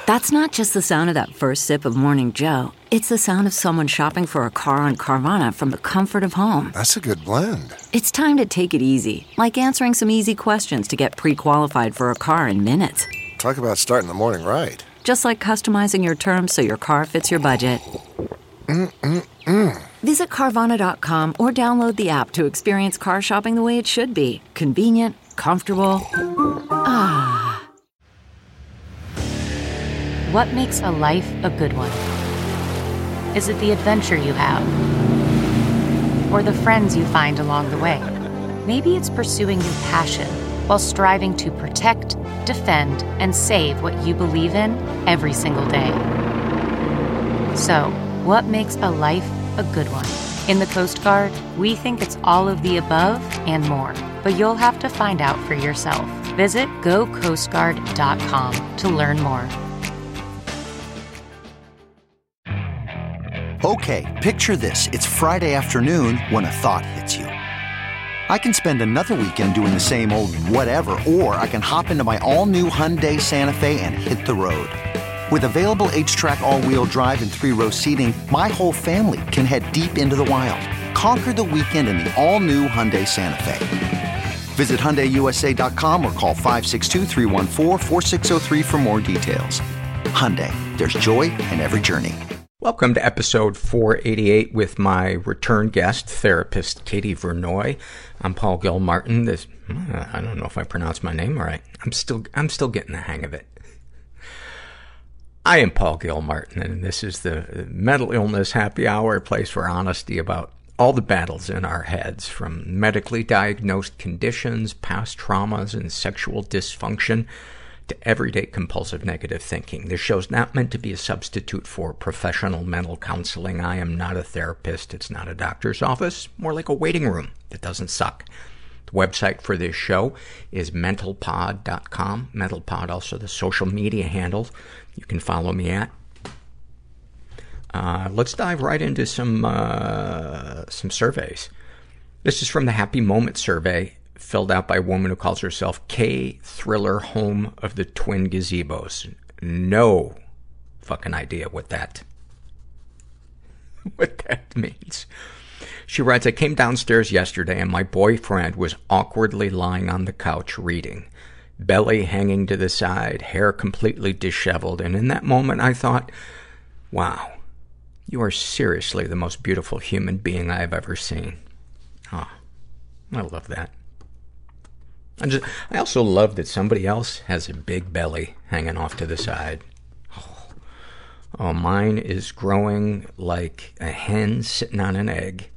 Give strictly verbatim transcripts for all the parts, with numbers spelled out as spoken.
That's not just the sound of that first sip of Morning Joe. It's the sound of someone shopping for a car on Carvana from the comfort of home. That's a good blend. It's time to take it easy, like answering some easy questions to get pre-qualified for a car in minutes. Talk about starting the morning right. Just like customizing your terms so your car fits your budget. Mm-mm-mm. Visit Carvana dot com or download the app to experience car shopping the way it should be. Convenient, comfortable. Ah. What makes a life a good one? Is it the adventure you have? Or the friends you find along the way? Maybe it's pursuing your passion while striving to protect, defend, and save what you believe in every single day. So, what makes a life a good one? In the Coast Guard, we think it's all of the above and more, but you'll have to find out for yourself. Visit go coast guard dot com to learn more. Okay, picture this. It's Friday afternoon when a thought hits you. I can spend another weekend doing the same old whatever, or I can hop into my all-new Hyundai Santa Fe and hit the road. With available H-Track all-wheel drive and three-row seating, my whole family can head deep into the wild. Conquer the weekend in the all-new Hyundai Santa Fe. Visit Hyundai U S A dot com or call five six two, three one four, four six zero three for more details. Hyundai, there's joy in every journey. Welcome to episode four eighty-eight with my return guest, therapist Katie Vernoy. I'm Paul Gilmartin. This, I don't know if I pronounced my name right. I'm still, I'm still getting the hang of it. I am Paul Gilmartin, and this is the Mental Illness Happy Hour, a place for honesty about all the battles in our heads, from medically diagnosed conditions, past traumas, and sexual dysfunction, to everyday compulsive negative thinking. This show's not meant to be a substitute for professional mental counseling. I am not a therapist. It's not a doctor's office. More like a waiting room that doesn't suck. The website for this show is mental pod dot com. MentalPod, also the social media handle you can follow me at. Uh, let's dive right into some, uh, some surveys. This is from the Happy Moment survey, filled out by a woman who calls herself K Thriller Home of the Twin Gazebos. No fucking idea what that, what that means. She writes, I came downstairs yesterday and my boyfriend was awkwardly lying on the couch reading, belly hanging to the side, hair completely disheveled. And in that moment I thought, wow, you are seriously the most beautiful human being I have ever seen. Oh, I love that. I, just, I also love that somebody else has a big belly hanging off to the side. Oh, oh, mine is growing like a hen sitting on an egg.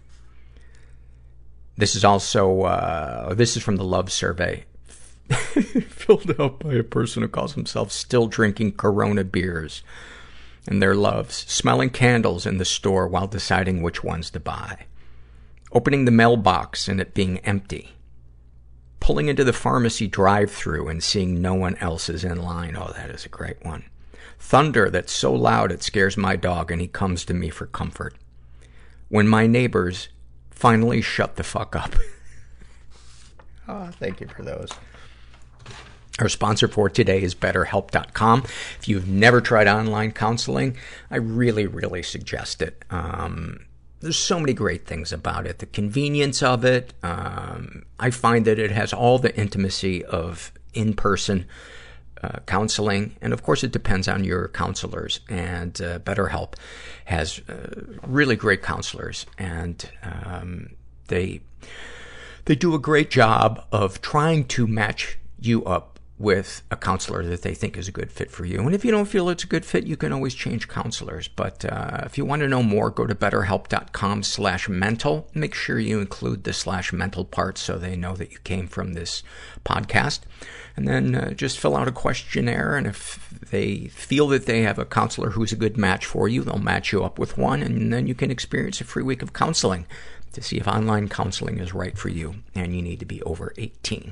This is also, uh, this is from the Love Survey, filled out by a person who calls himself Still Drinking Corona Beers. And their loves: smelling candles in the store while deciding which ones to buy, opening the mailbox and it being empty, pulling into the pharmacy drive-thru and seeing no one else is in line. Oh, that is a great one. Thunder that's so loud it scares my dog and he comes to me for comfort. When my neighbors finally shut the fuck up. Oh, thank you for those. Our sponsor for today is better help dot com. If you've never tried online counseling, I really, really suggest it. Um, There's so many great things about it. The convenience of it. Um, I find that it has all the intimacy of in-person uh, counseling. And of course it depends on your counselors. And uh, BetterHelp has uh, really great counselors. And um, they, they do a great job of trying to match you up with a counselor that they think is a good fit for you. And if you don't feel it's a good fit, you can always change counselors. But uh, if you want to know more, go to betterhelp dot com slash mental. Make sure you include the slash mental part so they know that you came from this podcast. And then uh, just fill out a questionnaire. And if they feel that they have a counselor who's a good match for you, they'll match you up with one. And then you can experience a free week of counseling to see if online counseling is right for you. And you need to be over eighteen.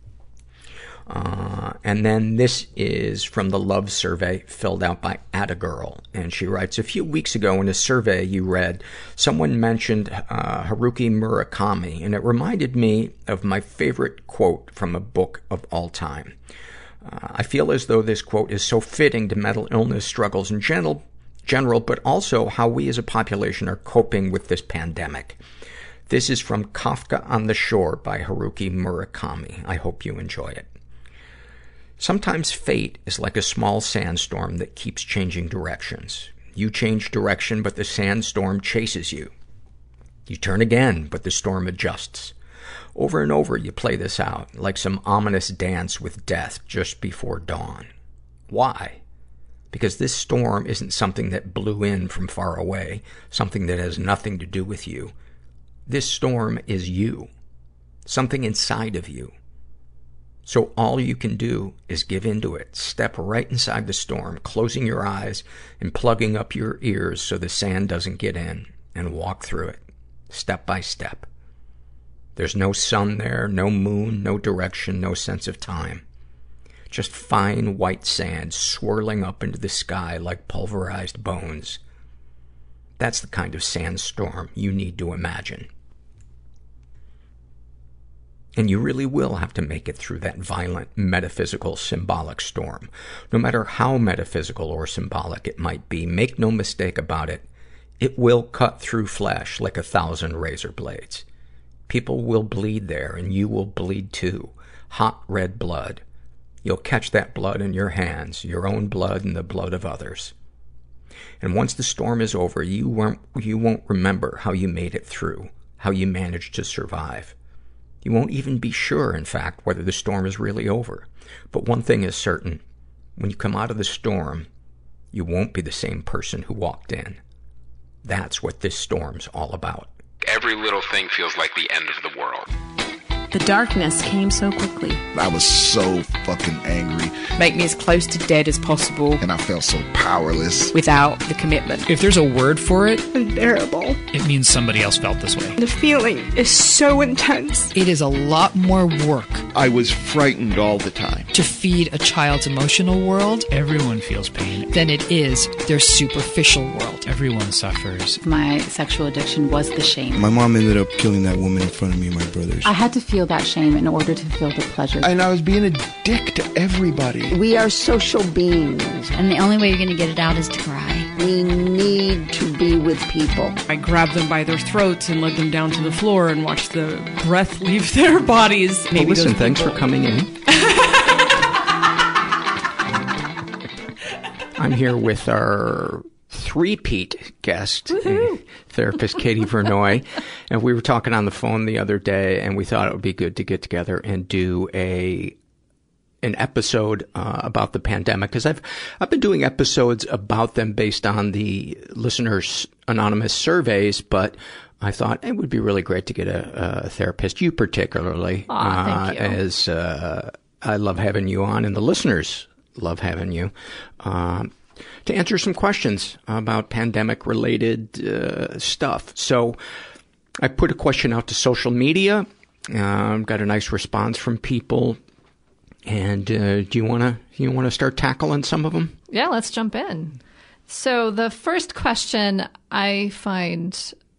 Uh, and then this is from the Love Survey, filled out by Attagirl. And she writes, a few weeks ago in a survey you read, someone mentioned uh, Haruki Murakami, and it reminded me of my favorite quote from a book of all time. Uh, I feel as though this quote is so fitting to mental illness struggles in general, general, but also how we as a population are coping with this pandemic. This is from Kafka on the Shore by Haruki Murakami. I hope you enjoy it. Sometimes fate is like a small sandstorm that keeps changing directions. You change direction, but the sandstorm chases you. You turn again, but the storm adjusts. Over and over, you play this out, like some ominous dance with death just before dawn. Why? Because this storm isn't something that blew in from far away, something that has nothing to do with you. This storm is you, something inside of you. So all you can do is give into it, step right inside the storm, closing your eyes and plugging up your ears so the sand doesn't get in, and walk through it, step by step. There's no sun there, no moon, no direction, no sense of time. Just fine white sand swirling up into the sky like pulverized bones. That's the kind of sandstorm you need to imagine. And you really will have to make it through that violent, metaphysical, symbolic storm. No matter how metaphysical or symbolic it might be, make no mistake about it, it will cut through flesh like a thousand razor blades. People will bleed there, and you will bleed too. Hot red blood. You'll catch that blood in your hands, your own blood and the blood of others. And once the storm is over, you won't, you won't remember how you made it through, how you managed to survive. You won't even be sure, in fact, whether the storm is really over. But one thing is certain. When you come out of the storm, you won't be the same person who walked in. That's what this storm's all about. Every little thing feels like the end of the world. The darkness came so quickly. I was so fucking angry. Make me as close to dead as possible. And I felt so powerless. Without the commitment. If there's a word for it, unbearable. It means somebody else felt this way. The feeling is so intense. It is a lot more work. I was frightened all the time. To feed a child's emotional world, everyone feels pain, than it is their superficial world. Everyone suffers. My sexual addiction was the shame. My mom ended up killing that woman in front of me and my brothers. I had to feel that shame in order to feel the pleasure. And I was being a dick to everybody. We are social beings. And the only way you're going to get it out is to cry. We need to be with people. I grabbed them by their throats and led them down to the floor and watched the breath leave their bodies. Maybe well, listen, thanks for coming in. I'm here with our three-peat guest, uh, therapist Katie Vernoy, and we were talking on the phone the other day, and we thought it would be good to get together and do a an episode uh, about the pandemic, because I've I've been doing episodes about them based on the listeners' anonymous surveys, but I thought it would be really great to get a, a therapist, you particularly, Aw, thank uh, you. as uh, I love having you on, and the listeners love having you. Um, to answer some questions about pandemic-related uh, stuff. So I put a question out to social media. Uh, got a nice response from people. And uh, do you want to you want to start tackling some of them? Yeah, let's jump in. So the first question I find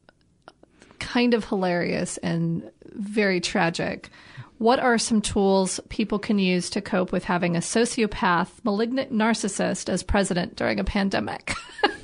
kind of hilarious and very tragic. What are some tools people can use to cope with having a sociopath, malignant narcissist as president during a pandemic?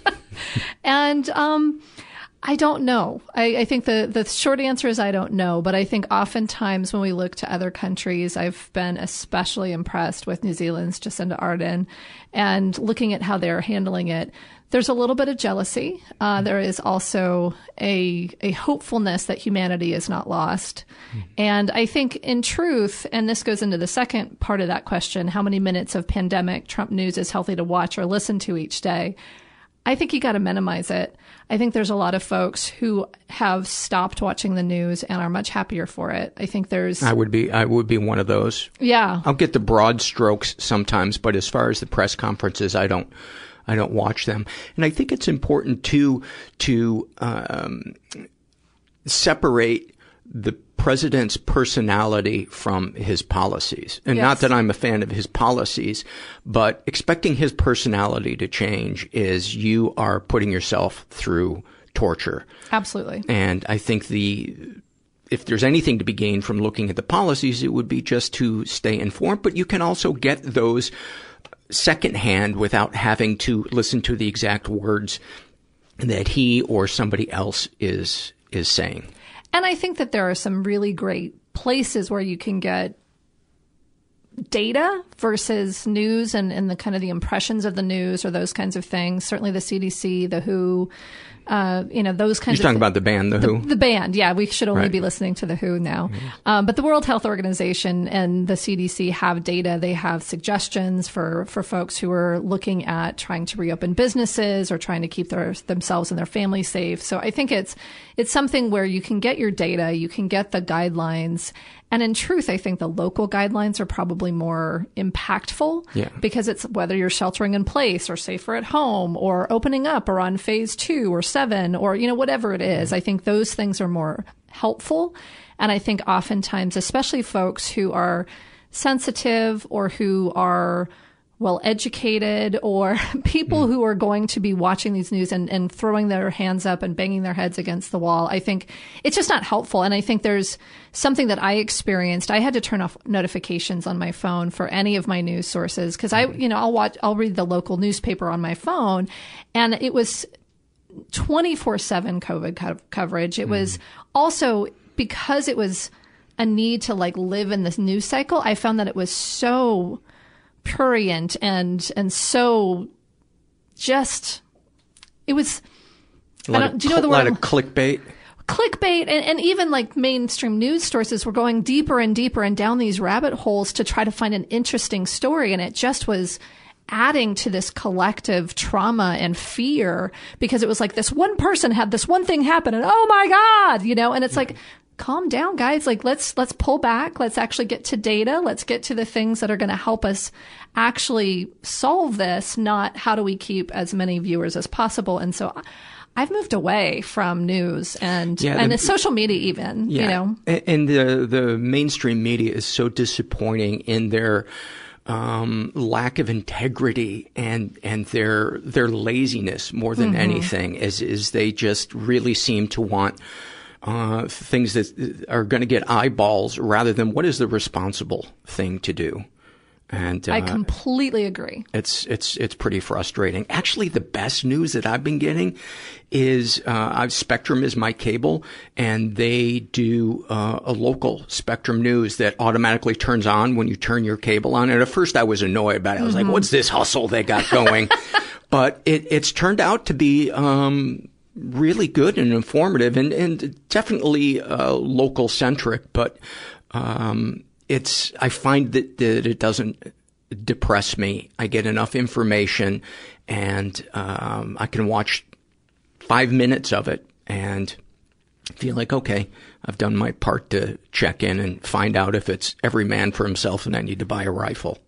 and um, I don't know. I, I think the, the short answer is I don't know. But I think oftentimes when we look to other countries, I've been especially impressed with New Zealand's Jacinda Ardern and looking at how they're handling it. There's a little bit of jealousy. Uh, there is also a a hopefulness that humanity is not lost. Mm. And I think in truth, and this goes into the second part of that question, how many minutes of pandemic Trump news is healthy to watch or listen to each day? I think you got to minimize it. I think there's a lot of folks who have stopped watching the news and are much happier for it. I think there's... I would be, I would be one of those. Yeah. I'll get the broad strokes sometimes, but as far as the press conferences, I don't, I don't watch them. And I think it's important too, to, um, separate the president's personality from his policies. And yes. Not that I'm a fan of his policies, but expecting his personality to change is you are putting yourself through torture. Absolutely. And I think the if there's anything to be gained from looking at the policies, it would be just to stay informed. But you can also get those secondhand without having to listen to the exact words that he or somebody else is is saying. And I think that there are some really great places where you can get data versus news and, and the kind of the impressions of the news or those kinds of things. Certainly the C D C, the W H O, uh, you know, those kinds You're of talking about the band, the, the W H O? The band, yeah. We should only Right. be listening to the W H O now. Mm-hmm. Um, but the World Health Organization and the C D C have data. They have suggestions for, for folks who are looking at trying to reopen businesses or trying to keep their, themselves and their families safe. So I think it's, it's something where you can get your data, you can get the guidelines. And in truth, I think the local guidelines are probably more impactful Yeah. because it's whether you're sheltering in place or safer at home or opening up or on phase two or seven or, you know, whatever it is. I think those things are more helpful. And I think oftentimes, especially folks who are sensitive or who are well educated or people mm. who are going to be watching these news and, and throwing their hands up and banging their heads against the wall, I think it's just not helpful. And I think there's something that I experienced. I had to turn off notifications on my phone for any of my news sources because I, you know, I'll watch, I'll read the local newspaper on my phone, and it was twenty-four seven COVID co- coverage. It mm. was also because it was a need to like live in this news cycle. I found that it was so prurient and and so just it was I don't, do you know the word? A lot of clickbait. Clickbait and, and even like mainstream news sources were going deeper and deeper and down these rabbit holes to try to find an interesting story, and it just was adding to this collective trauma and fear because it was like this one person had this one thing happen and oh my God, you know, and it's like, calm down, guys. Like, let's, let's pull back. Let's actually get to data. Let's get to the things that are going to help us actually solve this, not how do we keep as many viewers as possible. And so I've moved away from news and, yeah, and the, social media even, yeah. you know. And the, the mainstream media is so disappointing in their, um, lack of integrity and, and their, their laziness more than mm-hmm. anything is, is they just really seem to want Uh, things that are going to get eyeballs rather than what is the responsible thing to do. And uh, I completely agree. It's it's it's pretty frustrating. Actually, the best news that I've been getting is uh, I've Spectrum is my cable, and they do uh, a local Spectrum news that automatically turns on when you turn your cable on. And at first, I was annoyed about it. I was mm-hmm. like, "What's this hustle they got going?" But it it's turned out to be Um, really good and informative and, and definitely, uh, local centric, but, um, it's, I find that, that it doesn't depress me. I get enough information and, um, I can watch five minutes of it and feel like, okay, I've done my part to check in and find out if it's every man for himself and I need to buy a rifle.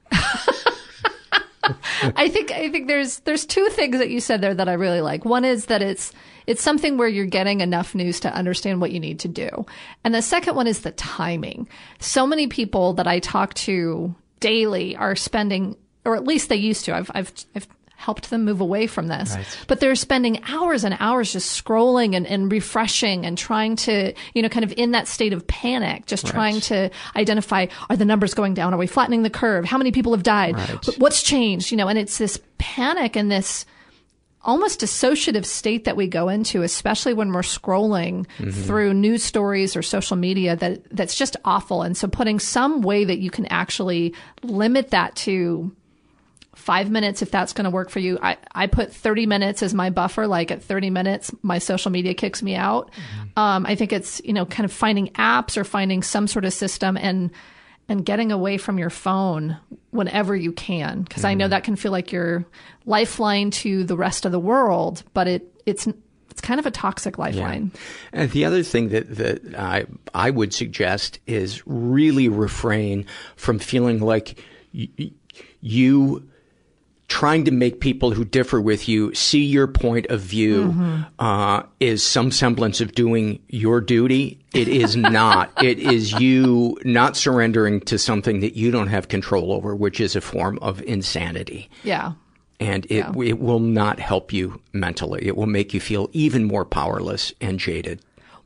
I think I think there's there's two things that you said there that I really like. One is that it's it's something where you're getting enough news to understand what you need to do. And the second one is the timing. So many people that I talk to daily are spending, or at least they used to. I've I've I've helped them move away from this. Right. But they're spending hours and hours just scrolling and, and refreshing and trying to, you know, kind of in that state of panic, just right. trying to identify, are the numbers going down? Are we flattening the curve? How many people have died? Right. What's changed? You know, and it's this panic and this almost dissociative state that we go into, especially when we're scrolling mm-hmm. through news stories or social media, that that's just awful. And so putting some way that you can actually limit that to five minutes, if that's going to work for you. I, I put thirty minutes as my buffer. Like at thirty minutes, my social media kicks me out. Mm-hmm. Um, I think it's, you know, kind of finding apps or finding some sort of system and, and getting away from your phone whenever you can. Cause mm-hmm. I know that can feel like your lifeline to the rest of the world, but it, it's, it's kind of a toxic lifeline. Yeah. And the other thing that, that I, I would suggest is really refrain from feeling like y- you, trying to make people who differ with you see your point of view mm-hmm. uh, is some semblance of doing your duty. It is not. It is you not surrendering to something that you don't have control over, which is a form of insanity. Yeah. And it, yeah. it will not help you mentally. It will make you feel even more powerless and jaded.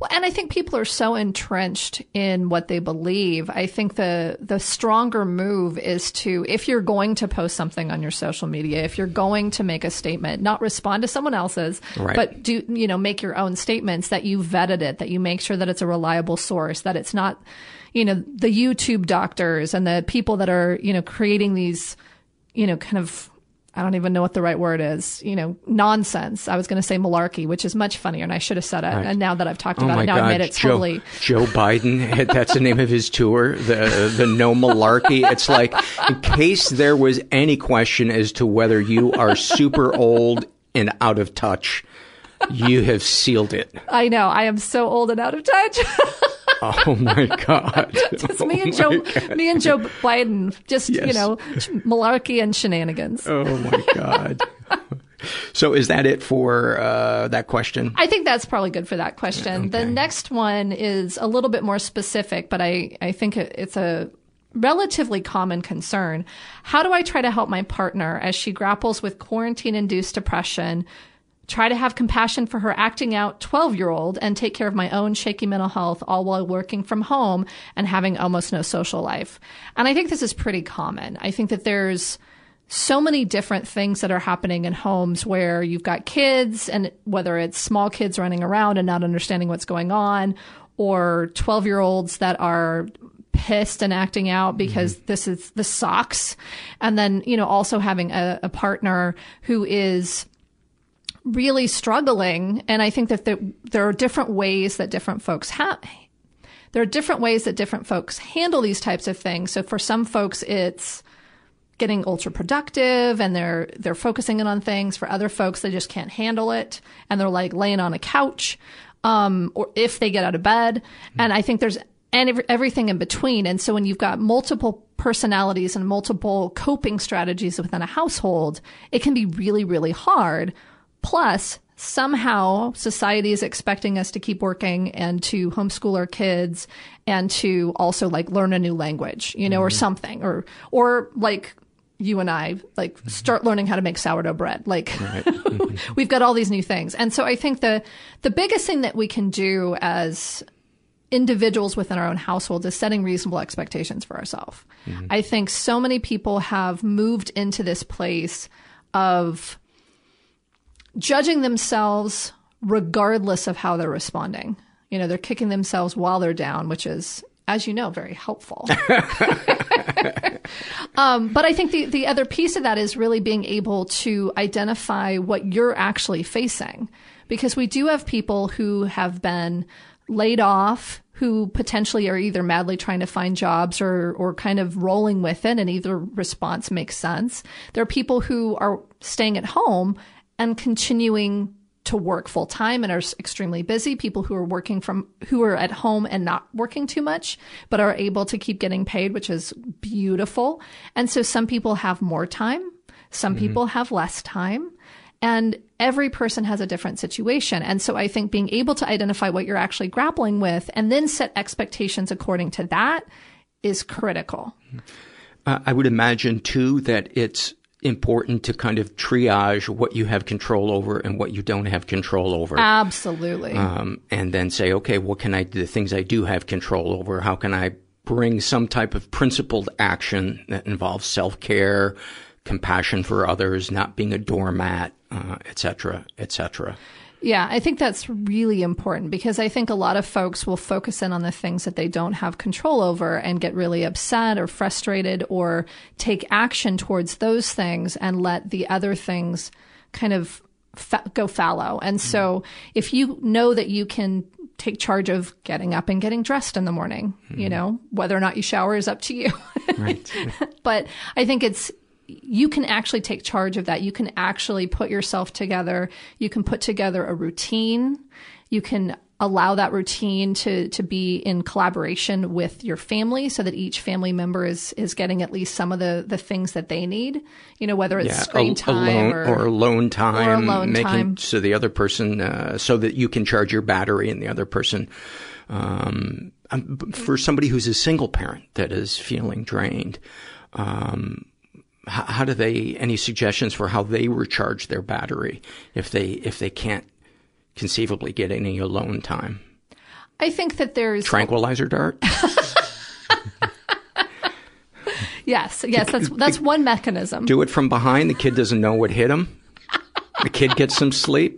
Well, and I think people are so entrenched in what they believe. I think the the stronger move is to, if you're going to post something on your social media, if you're going to make a statement, not respond to someone else's, right. but do, you know, make your own statements, that you vetted it, that you make sure that it's a reliable source, that it's not, you know, the YouTube doctors and the people that are, you know, creating these, you know, kind of, I don't even know what the right word is, you know, nonsense. I was going to say malarkey, which is much funnier, and I should have said it. Right. And now that I've talked oh about my it, now God. I made it Joe, totally. Joe Biden, that's the name of his tour, the the no malarkey. It's like, in case there was any question as to whether you are super old and out of touch, you have sealed it. I know. I am so old and out of touch. Oh my God. Just oh me and Joe, God. me and Joe Biden, just, yes. you know, malarkey and shenanigans. Oh my God. So is that it for uh, that question? I think that's probably good for that question. Okay. The next one is a little bit more specific, but I, I think it's a relatively common concern. How do I try to help my partner as she grapples with quarantine-induced depression, try to have compassion for her acting out twelve-year-old, and take care of my own shaky mental health, all while working from home and having almost no social life? And I think this is pretty common. I think that there's so many different things that are happening in homes where you've got kids, and whether it's small kids running around and not understanding what's going on, or twelve-year-olds that are pissed and acting out because mm-hmm. this is the sucks. And then, you know, also having a, a partner who is really struggling. And I think that the, there are different ways that different folks have, there are different ways that different folks handle these types of things. So for some folks, it's getting ultra productive and they're, they're focusing in on things. For other folks, they just can't handle it. And they're like laying on a couch, um, or if they get out of bed. Mm-hmm. And I think there's and everything in between. And so when you've got multiple personalities and multiple coping strategies within a household, it can be really, really hard. Plus, somehow society is expecting us to keep working and to homeschool our kids and to also like learn a new language, you know, mm-hmm. or something, or, or like you and I, like mm-hmm. start learning how to make sourdough bread. Like right. mm-hmm. we've got all these new things. And so I think the, the biggest thing that we can do as individuals within our own household is setting reasonable expectations for ourselves. Mm-hmm. I think so many people have moved into this place of judging themselves regardless of how they're responding. You know, they're kicking themselves while they're down, which is, as you know, very helpful. um, but I think the, the other piece of that is really being able to identify what you're actually facing. Because we do have people who have been laid off, who potentially are either madly trying to find jobs or, or kind of rolling with it, and either response makes sense. There are people who are staying at home and continuing to work full time and are extremely busy. People who are working from, who are at home and not working too much, but are able to keep getting paid, which is beautiful. And so some people have more time. Some mm-hmm. people have less time. And every person has a different situation. And so I think being able to identify what you're actually grappling with and then set expectations according to that is critical. Uh, I would imagine, too, that it's important to kind of triage what you have control over and what you don't have control over. Absolutely. Um, and then say, okay, what can I do? The things I do have control over, how can I bring some type of principled action that involves self-care, compassion for others, not being a doormat, uh, et cetera, et cetera. Yeah, I think that's really important because I think a lot of folks will focus in on the things that they don't have control over and get really upset or frustrated or take action towards those things and let the other things kind of fa- go fallow. And mm-hmm. so if you know that you can take charge of getting up and getting dressed in the morning, mm-hmm. you know, whether or not you shower is up to you. Right. But I think it's, you can actually take charge of that. You can actually put yourself together. You can put together a routine. You can allow that routine to, to be in collaboration with your family so that each family member is, is getting at least some of the, the things that they need, you know, whether it's yeah, screen time alone, or, or alone time, or alone making time. So the other person, uh, so that you can charge your battery and the other person, um, for somebody who's a single parent that is feeling drained, um, How, how do they, any suggestions for how they recharge their battery if they, if they can't conceivably get any alone time? I think that there's tranquilizer dart. Yes, yes, that's that's one mechanism. Do it from behind. The kid doesn't know what hit him. The kid gets some sleep.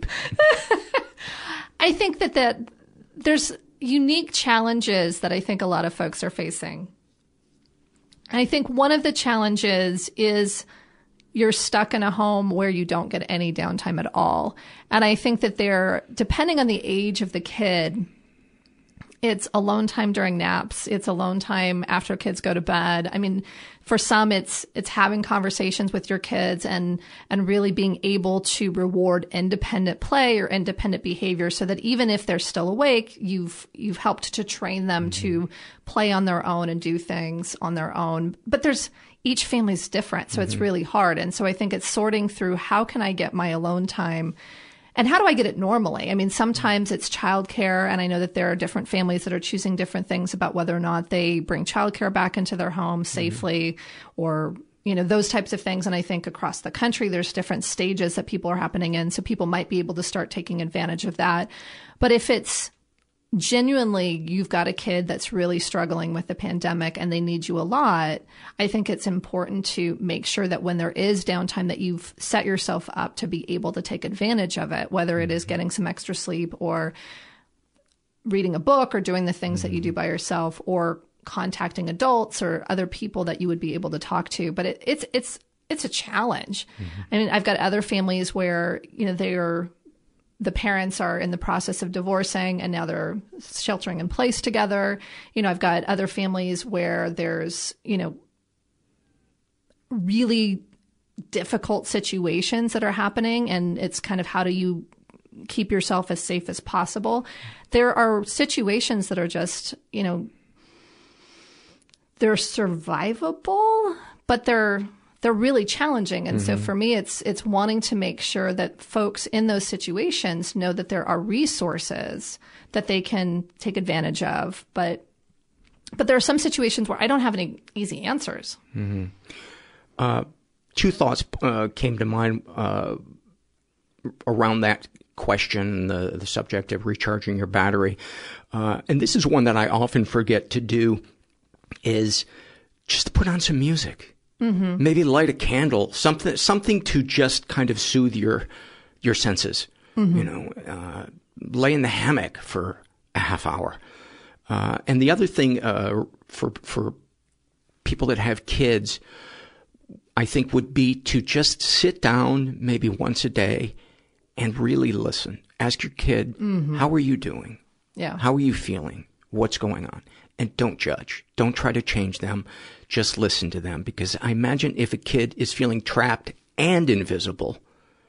I think that, that there's unique challenges that I think a lot of folks are facing. I think one of the challenges is you're stuck in a home where you don't get any downtime at all. And I think that they're, depending on the age of the kid, it's alone time during naps. It's alone time after kids go to bed. I mean, for some, it's it's having conversations with your kids and and really being able to reward independent play or independent behavior, so that even if they're still awake, you've you've helped to train them mm-hmm. to play on their own and do things on their own. But there's each family's different, so mm-hmm. it's really hard. And so I think it's sorting through, how can I get my alone time? And how do I get it normally? I mean, sometimes it's childcare, and I know that there are different families that are choosing different things about whether or not they bring childcare back into their home safely, mm-hmm. or, you know, those types of things. And I think across the country, there's different stages that people are happening in, so people might be able to start taking advantage of that. But if it's genuinely you've got a kid that's really struggling with the pandemic and they need you a lot, I think it's important to make sure that when there is downtime, that you've set yourself up to be able to take advantage of it, whether it is getting some extra sleep or reading a book or doing the things that you do by yourself, or contacting adults or other people that you would be able to talk to. But it, it's it's it's a challenge. Mm-hmm. I mean, I've got other families where, you know, they are the parents are in the process of divorcing and now they're sheltering in place together. You know, I've got other families where there's, you know, really difficult situations that are happening, and it's kind of, how do you keep yourself as safe as possible? There are situations that are just, you know, they're survivable, but they're they're really challenging. And mm-hmm. so for me, it's it's wanting to make sure that folks in those situations know that there are resources that they can take advantage of. But but there are some situations where I don't have any easy answers. Mm-hmm. Uh, two thoughts uh, came to mind uh, around that question, the, the subject of recharging your battery. Uh, and this is one that I often forget to do, is just to put on some music. Mm-hmm. Maybe light a candle, something, something to just kind of soothe your, your senses. Mm-hmm. You know, uh, lay in the hammock for a half hour. Uh, and the other thing, uh, for, for people that have kids, I think would be to just sit down maybe once a day and really listen. Ask your kid, mm-hmm. how are you doing? Yeah. How are you feeling? What's going on? And don't judge. Don't try to change them. Just listen to them. Because I imagine if a kid is feeling trapped and invisible,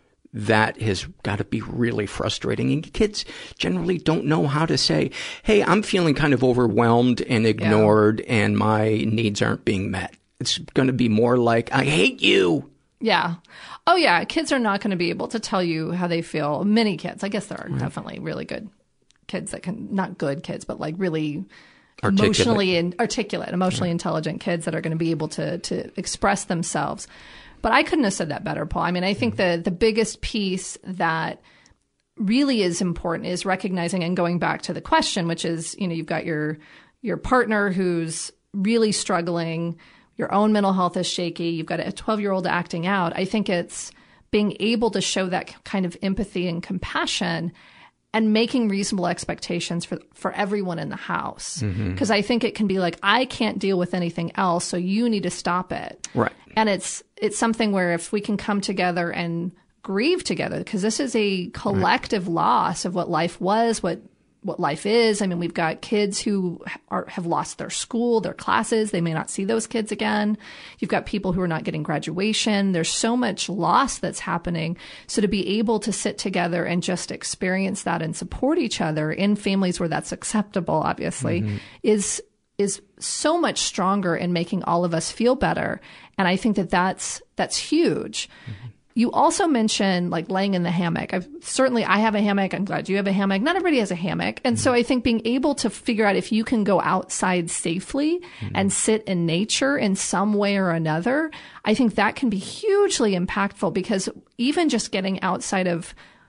that has got to be really frustrating. And kids generally don't know how to say, hey, I'm feeling kind of overwhelmed and ignored, yeah. and my needs aren't being met. It's going to be more like, I hate you. Yeah. Oh, yeah. Kids are not going to be able to tell you how they feel. Many kids. I guess there are right. definitely really good kids that can, not good kids, but like really articulate. emotionally and articulate, emotionally yeah. intelligent kids that are going to be able to, to express themselves. But I couldn't have said that better, Paul. I mean, I think mm-hmm. the, the biggest piece that really is important is recognizing and going back to the question, which is, you know, you've got your, your partner who's really struggling. Your own mental health is shaky. You've got a twelve-year-old acting out. I think it's being able to show that kind of empathy and compassion and making reasonable expectations for, for everyone in the house. Because mm-hmm. I think it can be like, I can't deal with anything else, so you need to stop it. Right. And it's it's something where if we can come together and grieve together, because this is a collective right. loss of what life was, what what life is. I mean, we've got kids who are, have lost their school, their classes. They may not see those kids again. You've got people who are not getting graduation. There's so much loss that's happening. So to be able to sit together and just experience that and support each other in families where that's acceptable, obviously, mm-hmm. is is so much stronger in making all of us feel better. And I think that that's, that's huge. Mm-hmm. You also mentioned like laying in the hammock. I've certainly, I have a hammock. I'm glad you have a hammock. Not everybody has a hammock. And mm-hmm. so I think being able to figure out if you can go outside safely mm-hmm. and sit in nature in some way or another, I think that can be hugely impactful, because even just getting outside of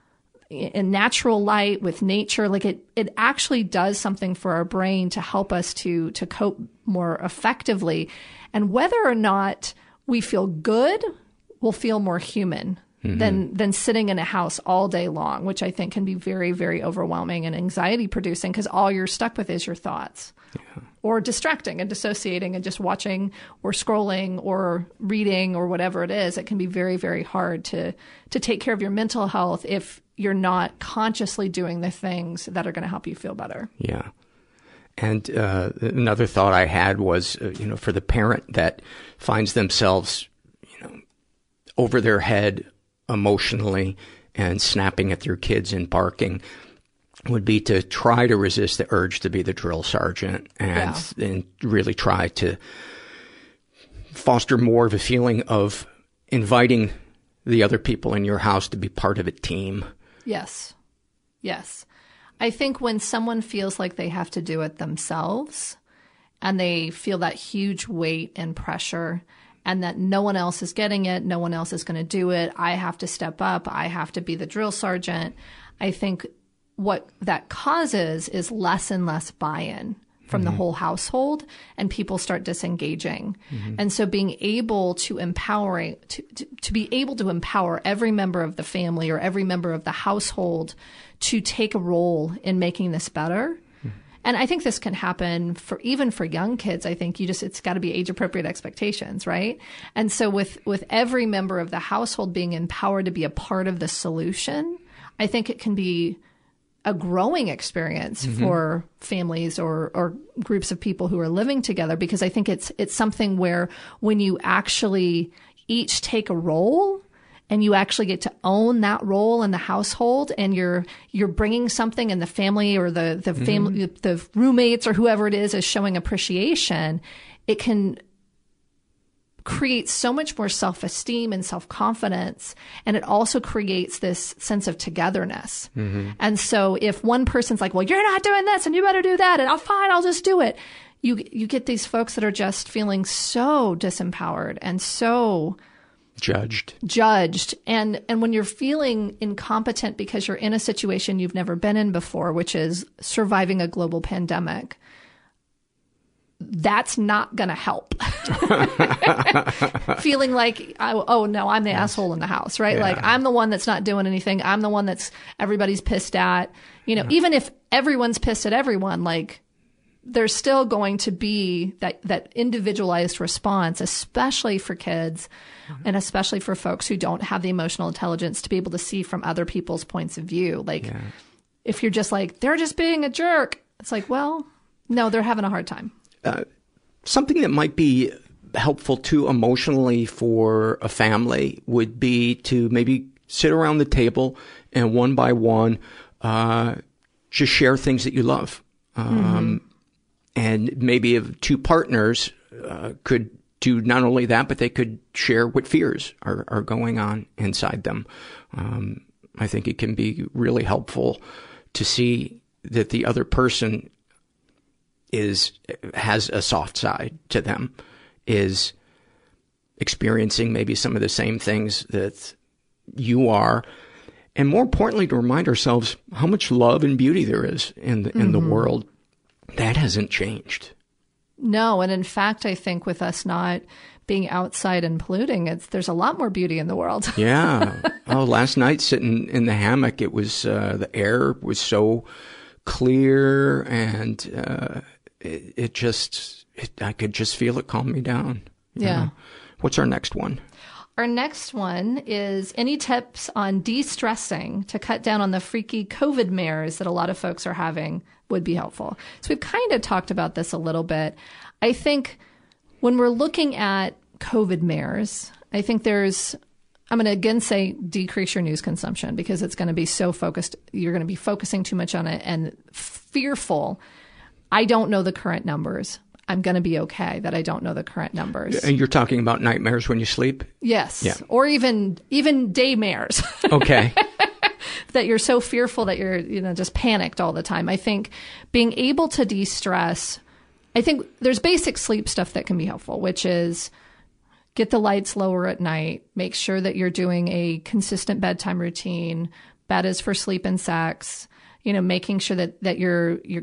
in natural light with nature. Like it, it actually does something for our brain to help us to, to cope more effectively. And whether or not we feel good, we'll feel more human. Mm-hmm. than than sitting in a house all day long, which I think can be very, very overwhelming and anxiety producing because all you're stuck with is your thoughts. Yeah. Or distracting and dissociating and just watching or scrolling or reading or whatever it is. It can be very, very hard to to take care of your mental health if you're not consciously doing the things that are going to help you feel better. Yeah. And uh, another thought I had was, uh, you know, for the parent that finds themselves, you know, over their head emotionally and snapping at their kids and barking, would be to try to resist the urge to be the drill sergeant and, yeah. and really try to foster more of a feeling of inviting the other people in your house to be part of a team. Yes. Yes. I think when someone feels like they have to do it themselves and they feel that huge weight and pressure and that no one else is getting it, no one else is going to do it, I have to step up, I have to be the drill sergeant, I think what that causes is less and less buy-in from mm-hmm. the whole household, and people start disengaging. Mm-hmm. And so being able to empowering, to, to, to be able to empower every member of the family or every member of the household to take a role in making this better. And I think this can happen for even for young kids. I think you just, it's got to be age appropriate expectations, right? And so with, with every member of the household being empowered to be a part of the solution, I think it can be a growing experience mm-hmm. for families or, or groups of people who are living together, because I think it's, it's something where when you actually each take a role, and you actually get to own that role in the household, and you're you're bringing something, and the family or the the family, mm-hmm. the roommates or whoever it is is showing appreciation, it can create so much more self-esteem and self-confidence, and it also creates this sense of togetherness. Mm-hmm. And so if one person's like, well, you're not doing this and you better do that, and I'll fine, I'll just do it. You you get these folks that are just feeling so disempowered and so Judged. Judged. And and when you're feeling incompetent because you're in a situation you've never been in before, which is surviving a global pandemic, that's not going to help. Feeling like, oh, oh, no, I'm the yes. asshole in the house, right? Yeah. Like, I'm the one that's not doing anything. I'm the one that's everybody's pissed at. You know, yeah. even if everyone's pissed at everyone, like, there's still going to be that, that individualized response, especially for kids mm-hmm. and especially for folks who don't have the emotional intelligence to be able to see from other people's points of view. Like, yeah. if you're just like, they're just being a jerk, it's like, well, no, they're having a hard time. Uh, something that might be helpful too emotionally for a family would be to maybe sit around the table and one by one, uh, just share things that you love. Um, mm-hmm. And maybe if two partners uh, could do not only that, but they could share what fears are, are going on inside them. Um, I think it can be really helpful to see that the other person is has a soft side to them, is experiencing maybe some of the same things that you are. And more importantly, to remind ourselves how much love and beauty there is in the, in mm-hmm. the world. That hasn't changed. No. And in fact, I think with us not being outside and polluting, it's, there's a lot more beauty in the world. Yeah. Oh, last night sitting in the hammock, it was, uh, the air was so clear and, uh, it, it just, it, I could just feel it calm me down. Yeah. know? What's our next one? Our next one is any tips on de-stressing to cut down on the freaky COVID mares that a lot of folks are having would be helpful. So we've kind of talked about this a little bit. I think when we're looking at COVID mares, I think there's, I'm going to again say decrease your news consumption because it's going to be so focused. You're going to be focusing too much on it and fearful. I don't know the current numbers. I'm going to be okay that I don't know the current numbers. And you're talking about nightmares when you sleep? Yes. Yeah. Or even, even daymares. Okay. That you're so fearful that you're, you know, just panicked all the time. I think being able to de-stress, I think there's basic sleep stuff that can be helpful, which is get the lights lower at night, make sure that you're doing a consistent bedtime routine, bed is for sleep and sex, you know, making sure that, that you're, you're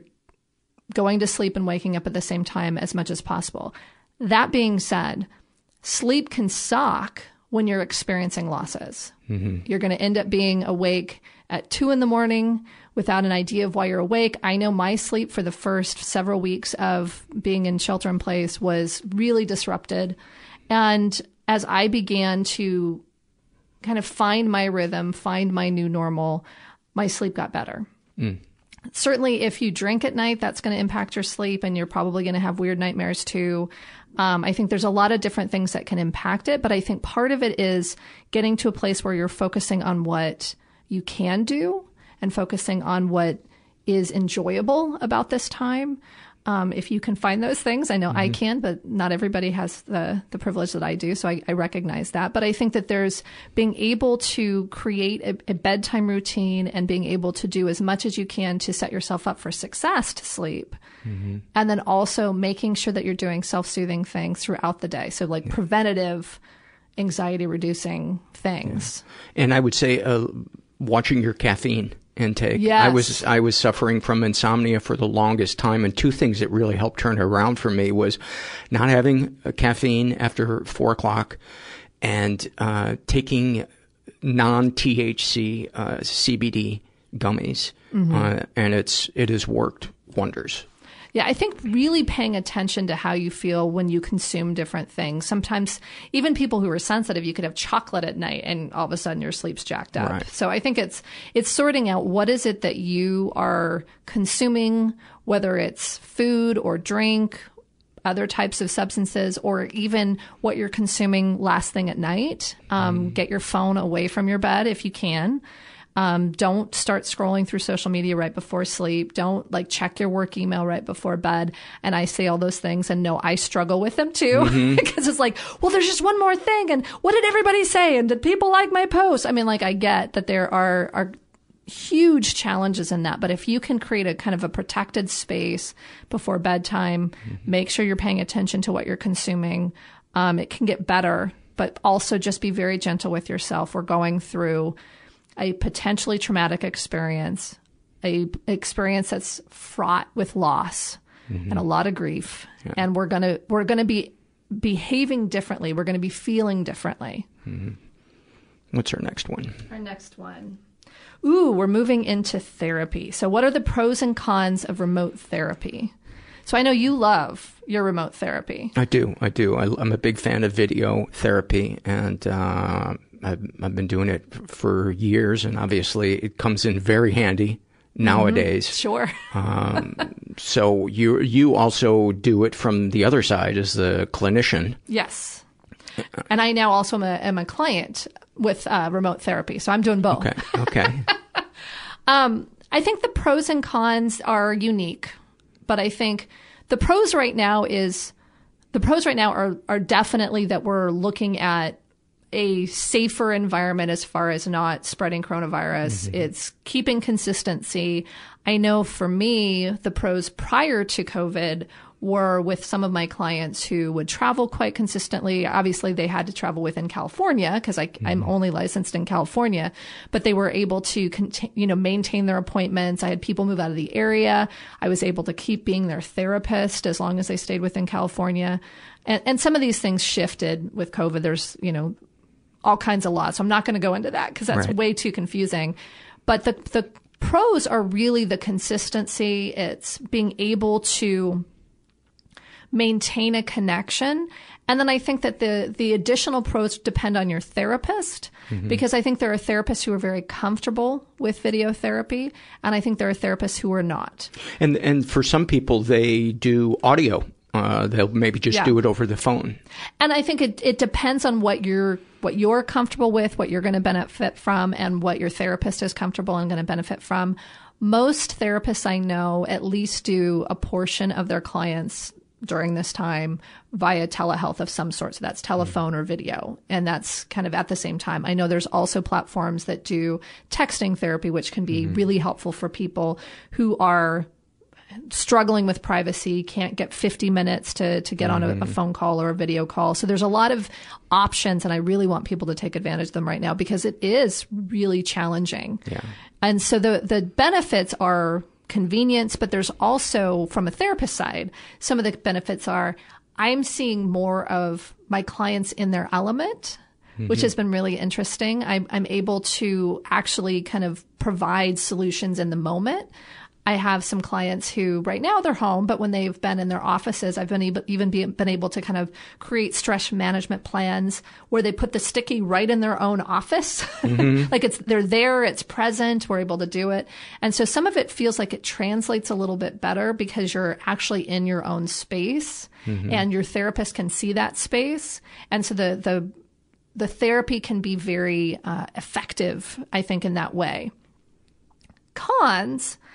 going to sleep and waking up at the same time as much as possible. That being said, sleep can suck when you're experiencing losses. Mm-hmm. You're going to end up being awake at two in the morning without an idea of why you're awake. I know my sleep for the first several weeks of being in shelter in place was really disrupted. And as I began to kind of find my rhythm, find my new normal, my sleep got better. Mm. Certainly, if you drink at night, that's going to impact your sleep, and you're probably going to have weird nightmares too. Um, I think there's a lot of different things that can impact it, but I think part of it is getting to a place where you're focusing on what you can do and focusing on what is enjoyable about this time. Um, if you can find those things, I know mm-hmm. I can, but not everybody has the, the privilege that I do. So I, I recognize that. But I think that there's being able to create a, a bedtime routine and being able to do as much as you can to set yourself up for success to sleep. Mm-hmm. And then also making sure that you're doing self-soothing things throughout the day. So like yeah. preventative anxiety reducing things. Yeah. And I would say uh, watching your caffeine intake. Yes. I was I was suffering from insomnia for the longest time, and two things that really helped turn it around for me was not having a caffeine after four o'clock and uh, taking non-T H C uh, C B D gummies, mm-hmm. uh, and it's it has worked wonders. Yeah, I think really paying attention to how you feel when you consume different things. Sometimes even people who are sensitive, you could have chocolate at night and all of a sudden your sleep's jacked up. Right. So I think it's it's sorting out what is it that you are consuming, whether it's food or drink, other types of substances, or even what you're consuming last thing at night. Um, mm. Get your phone away from your bed if you can. Um, don't start scrolling through social media right before sleep. Don't like check your work email right before bed. And I say all those things and no, I struggle with them too mm-hmm. because it's like, well, there's just one more thing. And what did everybody say? And did people like my post? I mean, like I get that there are, are huge challenges in that. But if you can create a kind of a protected space before bedtime, mm-hmm. make sure you're paying attention to what you're consuming. Um, it can get better, but also just be very gentle with yourself. We're going through a potentially traumatic experience, a experience that's fraught with loss mm-hmm. and a lot of grief. Yeah. And we're going to, we're going to be behaving differently. We're going to be feeling differently. Mm-hmm. What's our next one? Our next one. Ooh, we're moving into therapy. So what are the pros and cons of remote therapy? So I know you love your remote therapy. I do. I do. I, I'm a big fan of video therapy, and, uh, I've, I've been doing it for years, and obviously it comes in very handy nowadays. Mm-hmm. Sure. um, so you you also do it from the other side as the clinician. Yes. And I now also am a, am a client with uh, remote therapy, so I'm doing both. Okay. Okay. um, I think the pros and cons are unique, but I think the pros right now is the pros right now are are definitely that we're looking at a safer environment as far as not spreading coronavirus. Mm-hmm. It's keeping consistency. I know for me, the pros prior to COVID were with some of my clients who would travel quite consistently. Obviously, they had to travel within California because mm-hmm. I'm only licensed in California, but they were able to, conti- you know, maintain their appointments. I had people move out of the area. I was able to keep being their therapist as long as they stayed within California. And, and some of these things shifted with COVID. There's, you know, all kinds of laws. So I'm not going to go into that because that's right. way too confusing. But the the pros are really the consistency. It's being able to maintain a connection. And then I think that the the additional pros depend on your therapist, mm-hmm. because I think there are therapists who are very comfortable with video therapy, and I think there are therapists who are not. And and for some people, they do audio. Uh, they'll maybe just yeah. do it over the phone. And I think it, it depends on what you're what you're comfortable with, what you're going to benefit from, and what your therapist is comfortable and going to benefit from. Most therapists I know at least do a portion of their clients during this time via telehealth of some sort. So that's telephone mm-hmm. or video. And that's kind of at the same time. I know there's also platforms that do texting therapy, which can be mm-hmm. really helpful for people who are struggling with privacy, can't get fifty minutes to, to get mm-hmm. on a, a phone call or a video call. So there's a lot of options, and I really want people to take advantage of them right now because it is really challenging. Yeah. And so the, the benefits are convenience, but there's also, from a therapist side, some of the benefits are I'm seeing more of my clients in their element, mm-hmm. which has been really interesting. I'm, I'm able to actually kind of provide solutions in the moment. I have some clients who right now they're home, but when they've been in their offices, I've been able, even be, been able to kind of create stress management plans where they put the sticky right in their own office. Mm-hmm. Like it's, they're there, it's present, we're able to do it. And so some of it feels like it translates a little bit better because you're actually in your own space mm-hmm. and your therapist can see that space. And so the, the, the therapy can be very uh, effective, I think, in that way. Cons,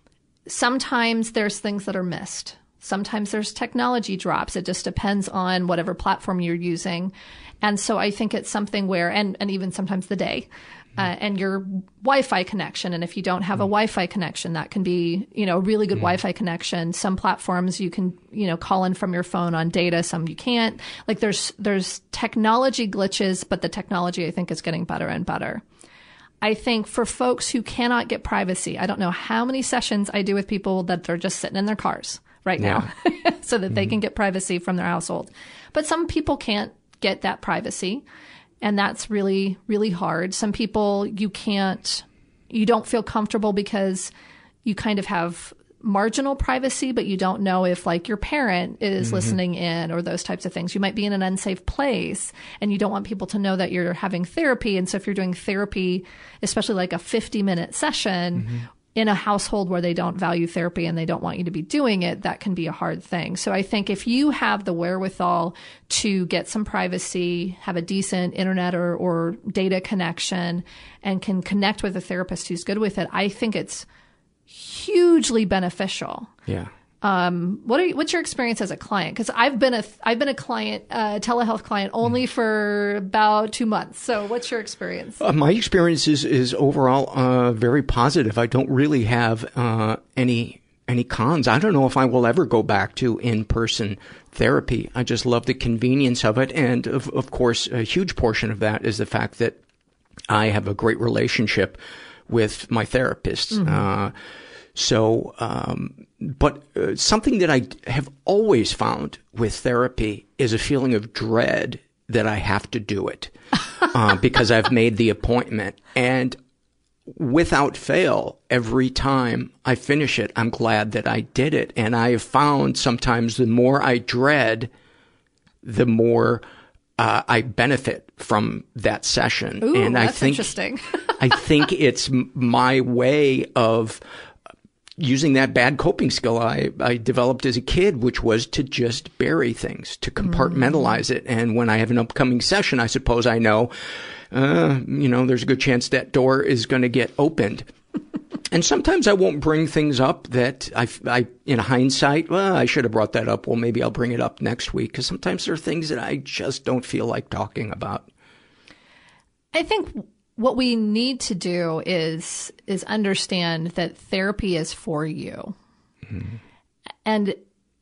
sometimes there's things that are missed. Sometimes there's technology drops. It just depends on whatever platform you're using. And so I think it's something where, and, and even sometimes the day, uh, and your Wi-Fi connection. And if you don't have a Wi-Fi connection, that can be, you know, a really good mm. Wi-Fi connection. Some platforms you can, you know, call in from your phone on data. Some you can't. Like there's, there's technology glitches, but the technology I think is getting better and better. I think for folks who cannot get privacy, I don't know how many sessions I do with people that they're just sitting in their cars right now yeah. so that mm-hmm. they can get privacy from their household. But some people can't get that privacy, and that's really, really hard. Some people you can't, you don't feel comfortable because you kind of have marginal privacy, but you don't know if like your parent is mm-hmm. listening in or those types of things. You might be in an unsafe place and you don't want people to know that you're having therapy. And so if you're doing therapy, especially like a fifty minute session mm-hmm. in a household where they don't value therapy and they don't want you to be doing it, that can be a hard thing. So I think if you have the wherewithal to get some privacy, have a decent internet or, or data connection, and can connect with a therapist who's good with it, I think it's hugely beneficial. Yeah. Um, what are you, what's your experience as a client? Because I've been a I've been a client, uh, telehealth client only mm. for about two months. So what's your experience? Uh, my experience is is overall uh, very positive. I don't really have uh, any any cons. I don't know if I will ever go back to in person therapy. I just love the convenience of it, and of of course, a huge portion of that is the fact that I have a great relationship with my therapist. Mm-hmm. Uh, so, um, but uh, something that I have always found with therapy is a feeling of dread that I have to do it uh, because I've made the appointment. And without fail, every time I finish it, I'm glad that I did it. And I have found sometimes the more I dread, the more Uh, I benefit from that session. Ooh, and I that's think, interesting. I think it's m- my way of using that bad coping skill I, I developed as a kid, which was to just bury things, to compartmentalize mm. it. And when I have an upcoming session, I suppose I know, uh, you know, there's a good chance that door is going to get opened. And sometimes I won't bring things up that I, I, in hindsight, well, I should have brought that up. Well, maybe I'll bring it up next week. Because sometimes there are things that I just don't feel like talking about. I think what we need to do is, is understand that therapy is for you. Mm-hmm. And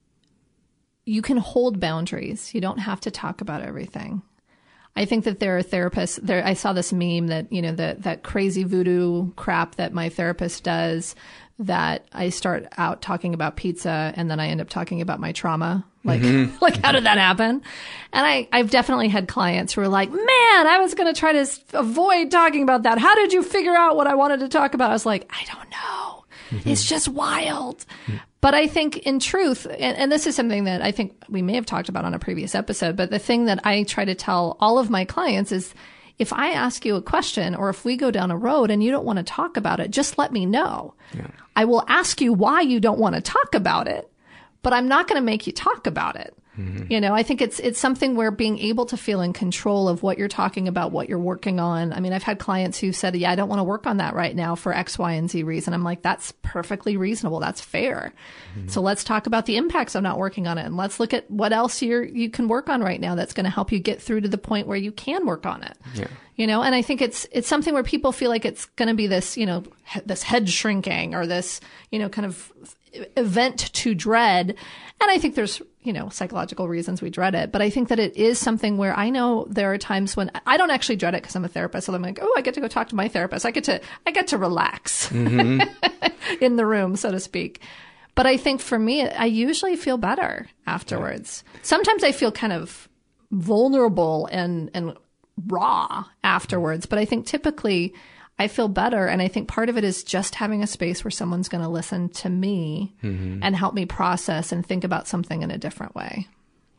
you can hold boundaries. You don't have to talk about everything. I think that there are therapists there. I saw this meme that, you know, that, that crazy voodoo crap that my therapist does, that I start out talking about pizza and then I end up talking about my trauma. Like, mm-hmm. like, how did that happen? And I, I've definitely had clients who are like, man, I was going to try to avoid talking about that. How did you figure out what I wanted to talk about? I was like, I don't know. Mm-hmm. It's just wild. Mm-hmm. But I think in truth, and, and this is something that I think we may have talked about on a previous episode, but the thing that I try to tell all of my clients is if I ask you a question or if we go down a road and you don't want to talk about it, just let me know. Yeah. I will ask you why you don't want to talk about it, but I'm not going to make you talk about it. Mm-hmm. You know, I think it's it's something where being able to feel in control of what you're talking about, what you're working on. I mean, I've had clients who said, yeah, I don't want to work on that right now for X, Y, and Z reason. I'm like, that's perfectly reasonable. That's fair. Mm-hmm. So let's talk about the impacts of not working on it. And let's look at what else you're, you can work on right now that's going to help you get through to the point where you can work on it. Yeah. You know, and I think it's it's something where people feel like it's going to be this, you know, he, this head shrinking or this, you know, kind of event to dread. And I think there's, you know, psychological reasons we dread it. But I think that it is something where I know there are times when I don't actually dread it because I'm a therapist. So I'm like, oh, I get to go talk to my therapist. I get to, I get to relax mm-hmm. in the room, so to speak. But I think for me, I usually feel better afterwards. Yeah. Sometimes I feel kind of vulnerable and, and raw afterwards. But I think typically I feel better. And I think part of it is just having a space where someone's going to listen to me mm-hmm. and help me process and think about something in a different way.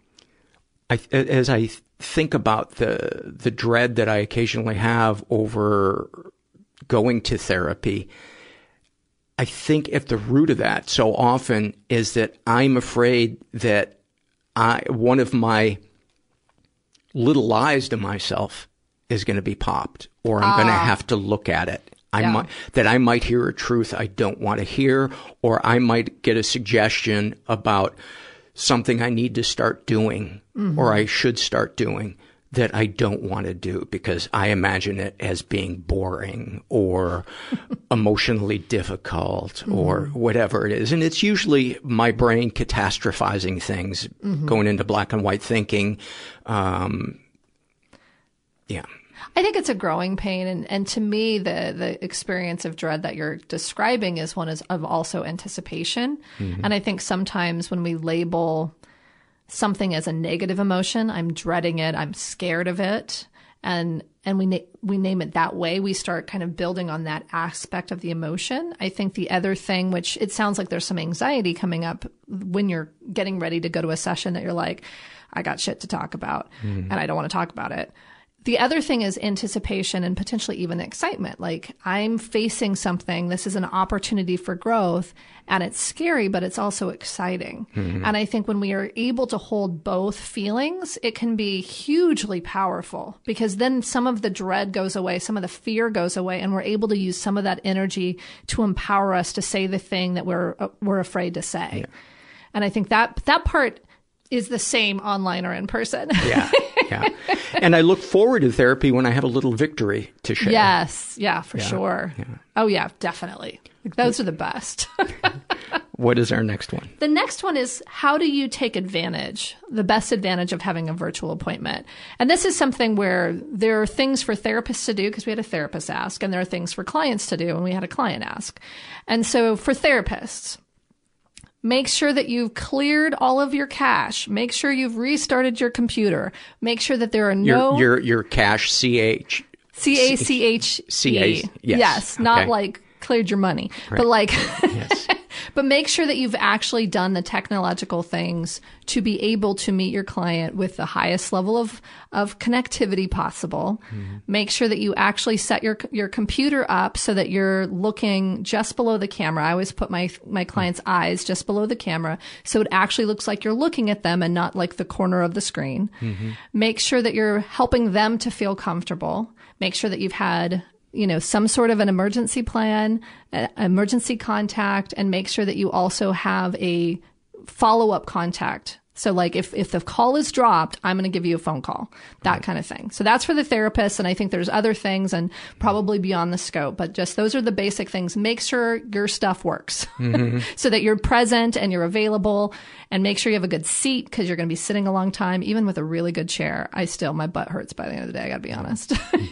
I, as I think about the the dread that I occasionally have over going to therapy, I think at the root of that so often is that I'm afraid that I one of my little lies to myself is going to be popped, or I'm uh, going to have to look at it. I yeah. might, that I might hear a truth I don't want to hear, or I might get a suggestion about something I need to start doing, mm-hmm. or I should start doing that I don't want to do because I imagine it as being boring or emotionally difficult mm-hmm. or whatever it is. And it's usually my brain catastrophizing things, mm-hmm. going into black and white thinking. Um, yeah. I think it's a growing pain. And, and to me, the, the experience of dread that you're describing is one is of also anticipation. Mm-hmm. And I think sometimes when we label something as a negative emotion, I'm dreading it, I'm scared of it, and and we na- we name it that way, we start kind of building on that aspect of the emotion. I think the other thing, which it sounds like there's some anxiety coming up when you're getting ready to go to a session that you're like, I got shit to talk about mm-hmm. and I don't want to talk about it. The other thing is anticipation and potentially even excitement. Like, I'm facing something. This is an opportunity for growth, and it's scary, but it's also exciting. Mm-hmm. And I think when we are able to hold both feelings, it can be hugely powerful, because then some of the dread goes away, some of the fear goes away, and we're able to use some of that energy to empower us to say the thing that we're uh, we're afraid to say. Yeah. And I think that that part is the same online or in person. Yeah. Yeah. And I look forward to therapy when I have a little victory to share. Yes. Yeah, for yeah. sure. Yeah. Oh, yeah, definitely. Like, those are the best. What is our next one? The next one is, how do you take advantage, the best advantage of having a virtual appointment? And this is something where there are things for therapists to do, because we had a therapist ask, and there are things for clients to do, and we had a client ask. And so for therapists, make sure that you've cleared all of your cache. Make sure you've restarted your computer. Make sure that there are no... Your, your, your cache, C H... C A C H E. C A, yes. Yes, not okay. like cleared your money, right. but like... yes. But make sure that you've actually done the technological things to be able to meet your client with the highest level of, of connectivity possible. Mm-hmm. Make sure that you actually set your your computer up so that you're looking just below the camera. I always put my my clients' mm-hmm. eyes just below the camera, so it actually looks like you're looking at them and not like the corner of the screen. Mm-hmm. Make sure that you're helping them to feel comfortable. Make sure that you've had, you know, some sort of an emergency plan, uh, emergency contact, and make sure that you also have a follow-up contact. So like if, if the call is dropped, I'm going to give you a phone call, that right. kind of thing. So that's for the therapist. And I think there's other things and probably beyond the scope, but just those are the basic things. Make sure your stuff works mm-hmm. so that you're present and you're available, and make sure you have a good seat, because you're going to be sitting a long time. Even with a really good chair, I still, my butt hurts by the end of the day. I got to be honest.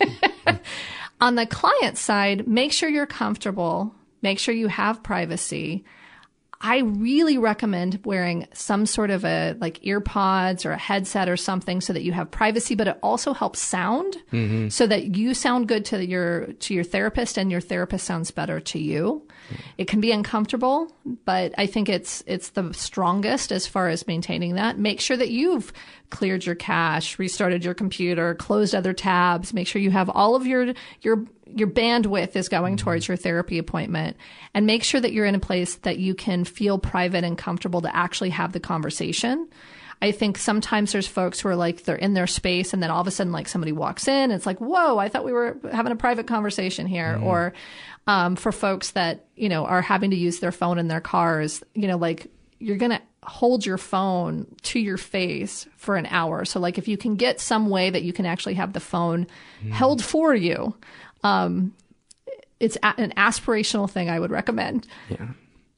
On the client side, make sure you're comfortable. Make sure you have privacy. I really recommend wearing some sort of a like ear pods or a headset or something so that you have privacy, but it also helps sound mm-hmm. so that you sound good to your to your therapist and your therapist sounds better to you. Mm-hmm. It can be uncomfortable, but I think it's it's the strongest as far as maintaining that. Make sure that you've cleared your cache, restarted your computer, closed other tabs. Make sure you have all of your your your bandwidth is going towards your therapy appointment, and make sure that you're in a place that you can feel private and comfortable to actually have the conversation. I think sometimes there's folks who are like, they're in their space and then all of a sudden like somebody walks in and it's like, whoa, I thought we were having a private conversation here. Mm-hmm. Or um, for folks that, you know, are having to use their phone in their cars, you know, like you're going to hold your phone to your face for an hour. So like if you can get some way that you can actually have the phone mm-hmm. held for you, Um, it's a- an aspirational thing I would recommend. Yeah.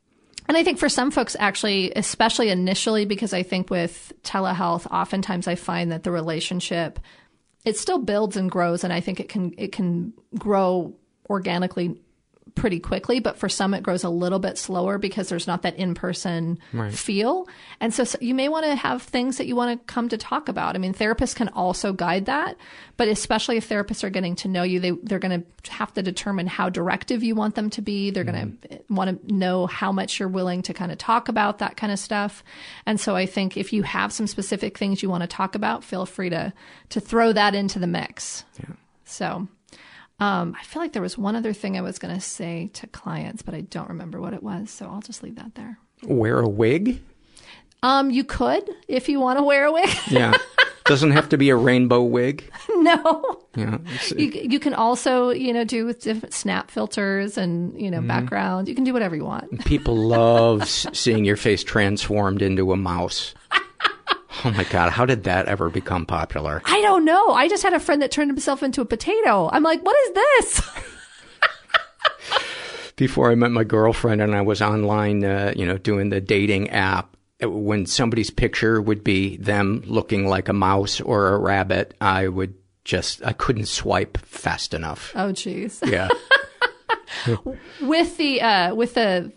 And I think for some folks, actually, especially initially, because I think with telehealth, oftentimes I find that the relationship, it still builds and grows, and I think it can it can grow organically pretty quickly, but for some it grows a little bit slower because there's not that in-person Right. feel. And so, so you may want to have things that you want to come to talk about. I mean, therapists can also guide that, but especially if therapists are getting to know you, they, they're going to have to determine how directive you want them to be. They're going to want to know how much you're willing to kind of talk about that kind of stuff. And so I think if you have some specific things you want to talk about, feel free to, to throw that into the mix. Yeah. So Um, I feel like there was one other thing I was going to say to clients, but I don't remember what it was. So I'll just leave that there. Wear a wig? Um, you could, if you want to wear a wig. Yeah. Doesn't have to be a rainbow wig. No. Yeah. You, you can also, you know, do with different snap filters and, you know, Mhm. background. You can do whatever you want. People love s- seeing your face transformed into a mouse. Oh my God, how did that ever become popular? I don't know. I just had a friend that turned himself into a potato. I'm like, what is this? Before I met my girlfriend and I was online, uh, you know, doing the dating app, when somebody's picture would be them looking like a mouse or a rabbit, I would just, I couldn't swipe fast enough. Oh, geez. Yeah. with the, uh, with the,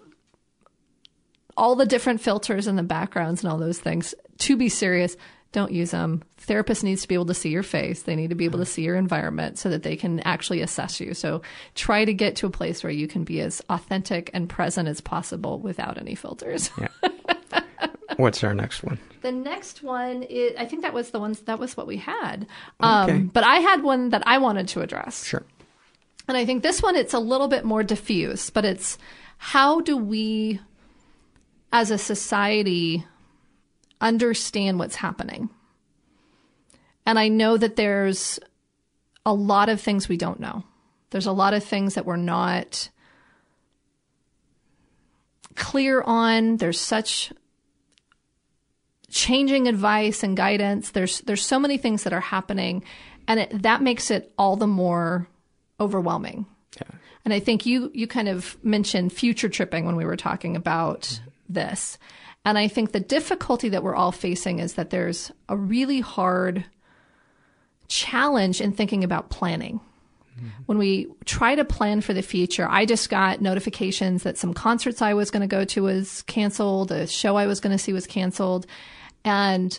all the different filters and the backgrounds and all those things, to be serious, don't use them. Therapist needs to be able to see your face. They need to be able to see your environment so that they can actually assess you. So try to get to a place where you can be as authentic and present as possible without any filters. Yeah. What's our next one? The next one is, I think that was the ones, that was what we had. Um, Okay. But I had one that I wanted to address. Sure. And I think this one, it's a little bit more diffuse, but it's how do we, as a society, understand what's happening? And I know that there's a lot of things we don't know. There's a lot of things that we're not clear on. There's such changing advice and guidance. There's there's so many things that are happening, and it, that makes it all the more overwhelming. Yeah. And I think you you kind of mentioned future tripping when we were talking about mm-hmm. this. And I think the difficulty that we're all facing is that there's a really hard challenge in thinking about planning. Mm-hmm. When we try to plan for the future, I just got notifications that some concerts I was going to go to was canceled, a show I was going to see was canceled. And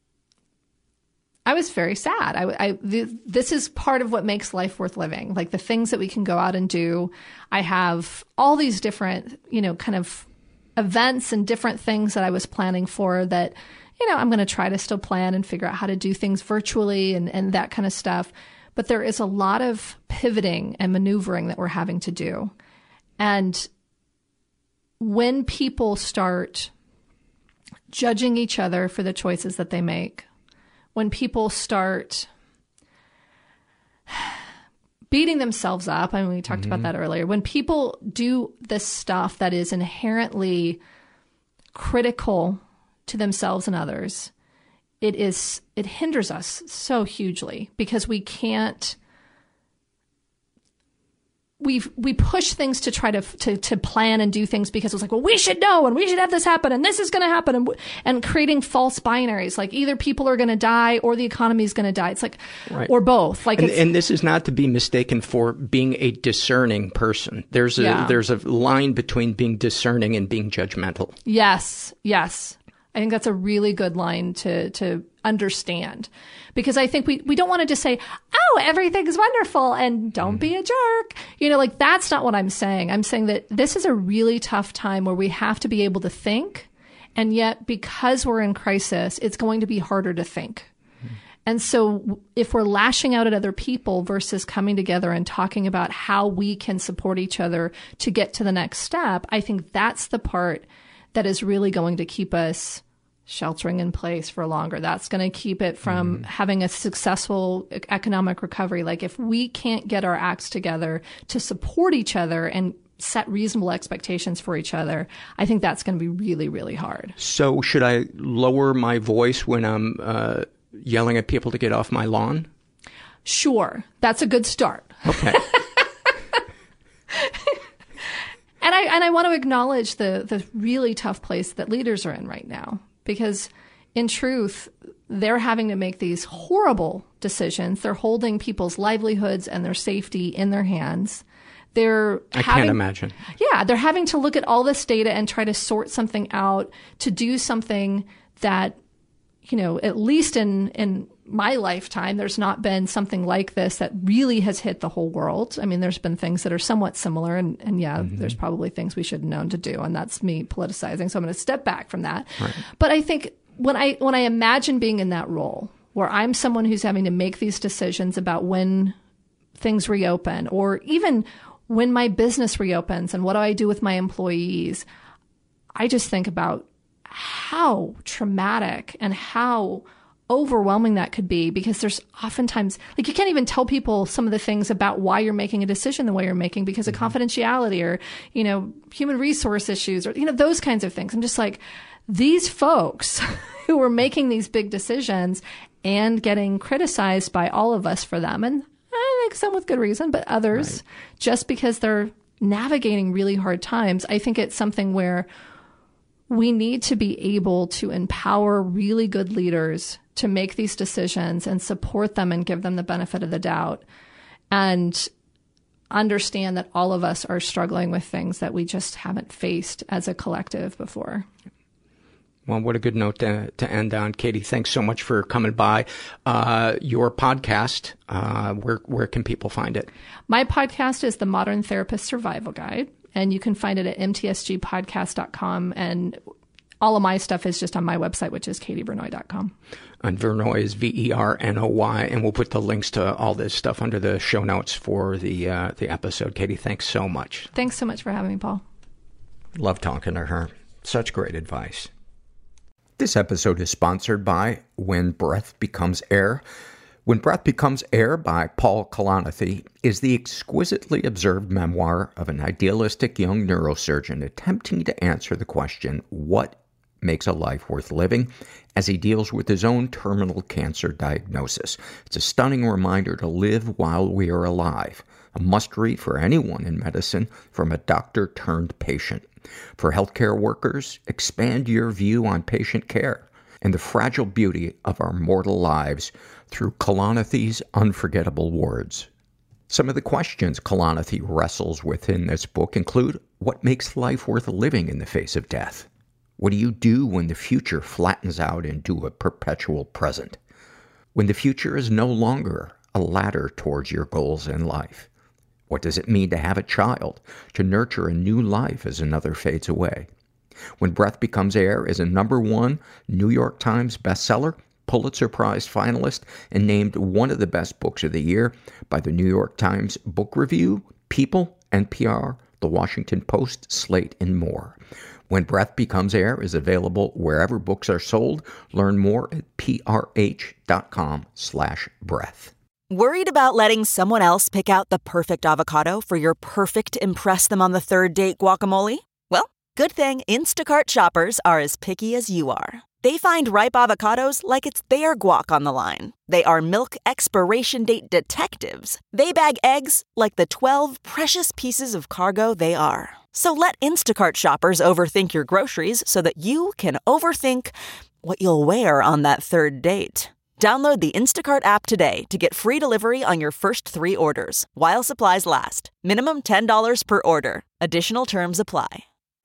I was very sad. I, I th- this is part of what makes life worth living. Like the things that we can go out and do. I have all these different, you know, kind of events and different things that I was planning for that, you know, I'm going to try to still plan and figure out how to do things virtually and, and that kind of stuff. But there is a lot of pivoting and maneuvering that we're having to do. And when people start judging each other for the choices that they make, when people start beating themselves up, I mean, we talked mm-hmm. about that earlier, when people do this stuff that is inherently critical to themselves and others, it is, it hinders us so hugely because we can't, we we push things to try to, to to plan and do things because it's like, well, we should know and we should have this happen and this is going to happen, and and creating false binaries, like either people are going to die or the economy is going to die. It's like, right. or both. Like, and, it's, and this is not to be mistaken for being a discerning person. There's a yeah. there's a line between being discerning and being judgmental. Yes, yes. I think that's a really good line to to understand, because I think we, we don't want to just say, oh, everything's wonderful and don't mm. be a jerk. You know, like that's not what I'm saying. I'm saying that this is a really tough time where we have to be able to think. And yet, because we're in crisis, it's going to be harder to think. Mm. And so if we're lashing out at other people versus coming together and talking about how we can support each other to get to the next step, I think that's the part that is really going to keep us sheltering in place for longer. That's going to keep it from mm. having a successful economic recovery. Like if we can't get our acts together to support each other and set reasonable expectations for each other, I think that's going to be really, really hard. So should I lower my voice when I'm uh, yelling at people to get off my lawn? Sure. That's a good start. Okay. And I, I, and I want to acknowledge the, the really tough place that leaders are in right now, because in truth, they're having to make these horrible decisions. They're holding people's livelihoods and their safety in their hands. They're I having, can't imagine. Yeah, they're having to look at all this data and try to sort something out to do something that, you know, at least in, in my lifetime, there's not been something like this that really has hit the whole world. I mean, there's been things that are somewhat similar, and, and yeah, mm-hmm. there's probably things we should have known to do, and that's me politicizing. So I'm going to step back from that. Right. But I think when I when I imagine being in that role, where I'm someone who's having to make these decisions about when things reopen, or even when my business reopens, and what do I do with my employees, I just think about how traumatic and how overwhelming that could be, because there's oftentimes, like, you can't even tell people some of the things about why you're making a decision the way you're making because of mm-hmm. confidentiality or, you know, human resource issues or, you know, those kinds of things. I'm just like, these folks who are making these big decisions and getting criticized by all of us for them, and I think some with good reason, but others, right. just because they're navigating really hard times, I think it's something where we need to be able to empower really good leaders to make these decisions and support them and give them the benefit of the doubt, and understand that all of us are struggling with things that we just haven't faced as a collective before. Well, what a good note to, to end on. Katie, thanks so much for coming by. Uh, your podcast, uh, where, where can people find it? My podcast is the Modern Therapist Survival Guide, and you can find it at m t s g podcast dot com. And all of my stuff is just on my website, which is katie vernoy dot com. And Vernoy is V E R N O Y. And we'll put the links to all this stuff under the show notes for the, uh, the episode. Katie, thanks so much. Thanks so much for having me, Paul. Love talking to her. Such great advice. This episode is sponsored by When Breath Becomes Air. When Breath Becomes Air by Paul Kalanithi is the exquisitely observed memoir of an idealistic young neurosurgeon attempting to answer the question, what makes a life worth living, as he deals with his own terminal cancer diagnosis. It's a stunning reminder to live while we are alive. A must-read for anyone in medicine, from a doctor turned patient. For healthcare workers, expand your view on patient care and the fragile beauty of our mortal lives through Kalanithi's unforgettable words. Some of the questions Kalanithi wrestles with in this book include, what makes life worth living in the face of death? What do you do when the future flattens out into a perpetual present? When the future is no longer a ladder towards your goals in life? What does it mean to have a child, to nurture a new life as another fades away? When Breath Becomes Air is a number one New York Times bestseller, Pulitzer Prize finalist, and named one of the best books of the year by the New York Times Book Review, People, N P R, The Washington Post, Slate, and more. When Breath Becomes Air is available wherever books are sold. Learn more at prh.com slash breath. Worried about letting someone else pick out the perfect avocado for your perfect impress them on the third date guacamole? Well, good thing Instacart shoppers are as picky as you are. They find ripe avocados like it's their guac on the line. They are milk expiration date detectives. They bag eggs like the twelve precious pieces of cargo they are. So let Instacart shoppers overthink your groceries so that you can overthink what you'll wear on that third date. Download the Instacart app today to get free delivery on your first three orders, while supplies last. Minimum ten dollars per order. Additional terms apply.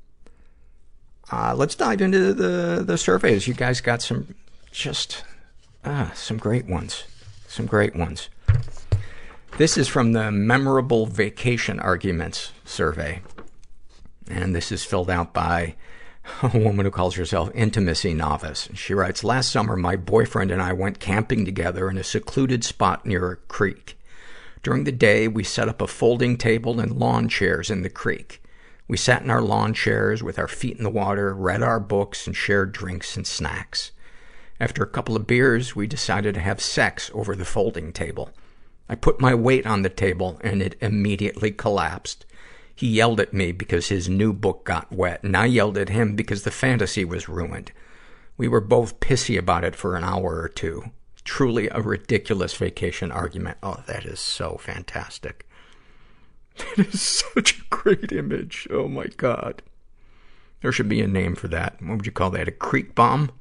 Uh, let's dive into the, the surveys. You guys got some, just, ah, some great ones. Some great ones. This is from the Memorable Vacation Arguments survey. And this is filled out by a woman who calls herself Intimacy Novice. She writes, last summer, my boyfriend and I went camping together in a secluded spot near a creek. During the day, we set up a folding table and lawn chairs in the creek. We sat in our lawn chairs with our feet in the water, read our books, and shared drinks and snacks. After a couple of beers, we decided to have sex over the folding table. I put my weight on the table, and it immediately collapsed. He yelled at me because his new book got wet, and I yelled at him because the fantasy was ruined. We were both pissy about it for an hour or two. Truly a ridiculous vacation argument. Oh, that is so fantastic. It is such a great image. Oh my God. There should be a name for that. What would you call that? A creek bomb?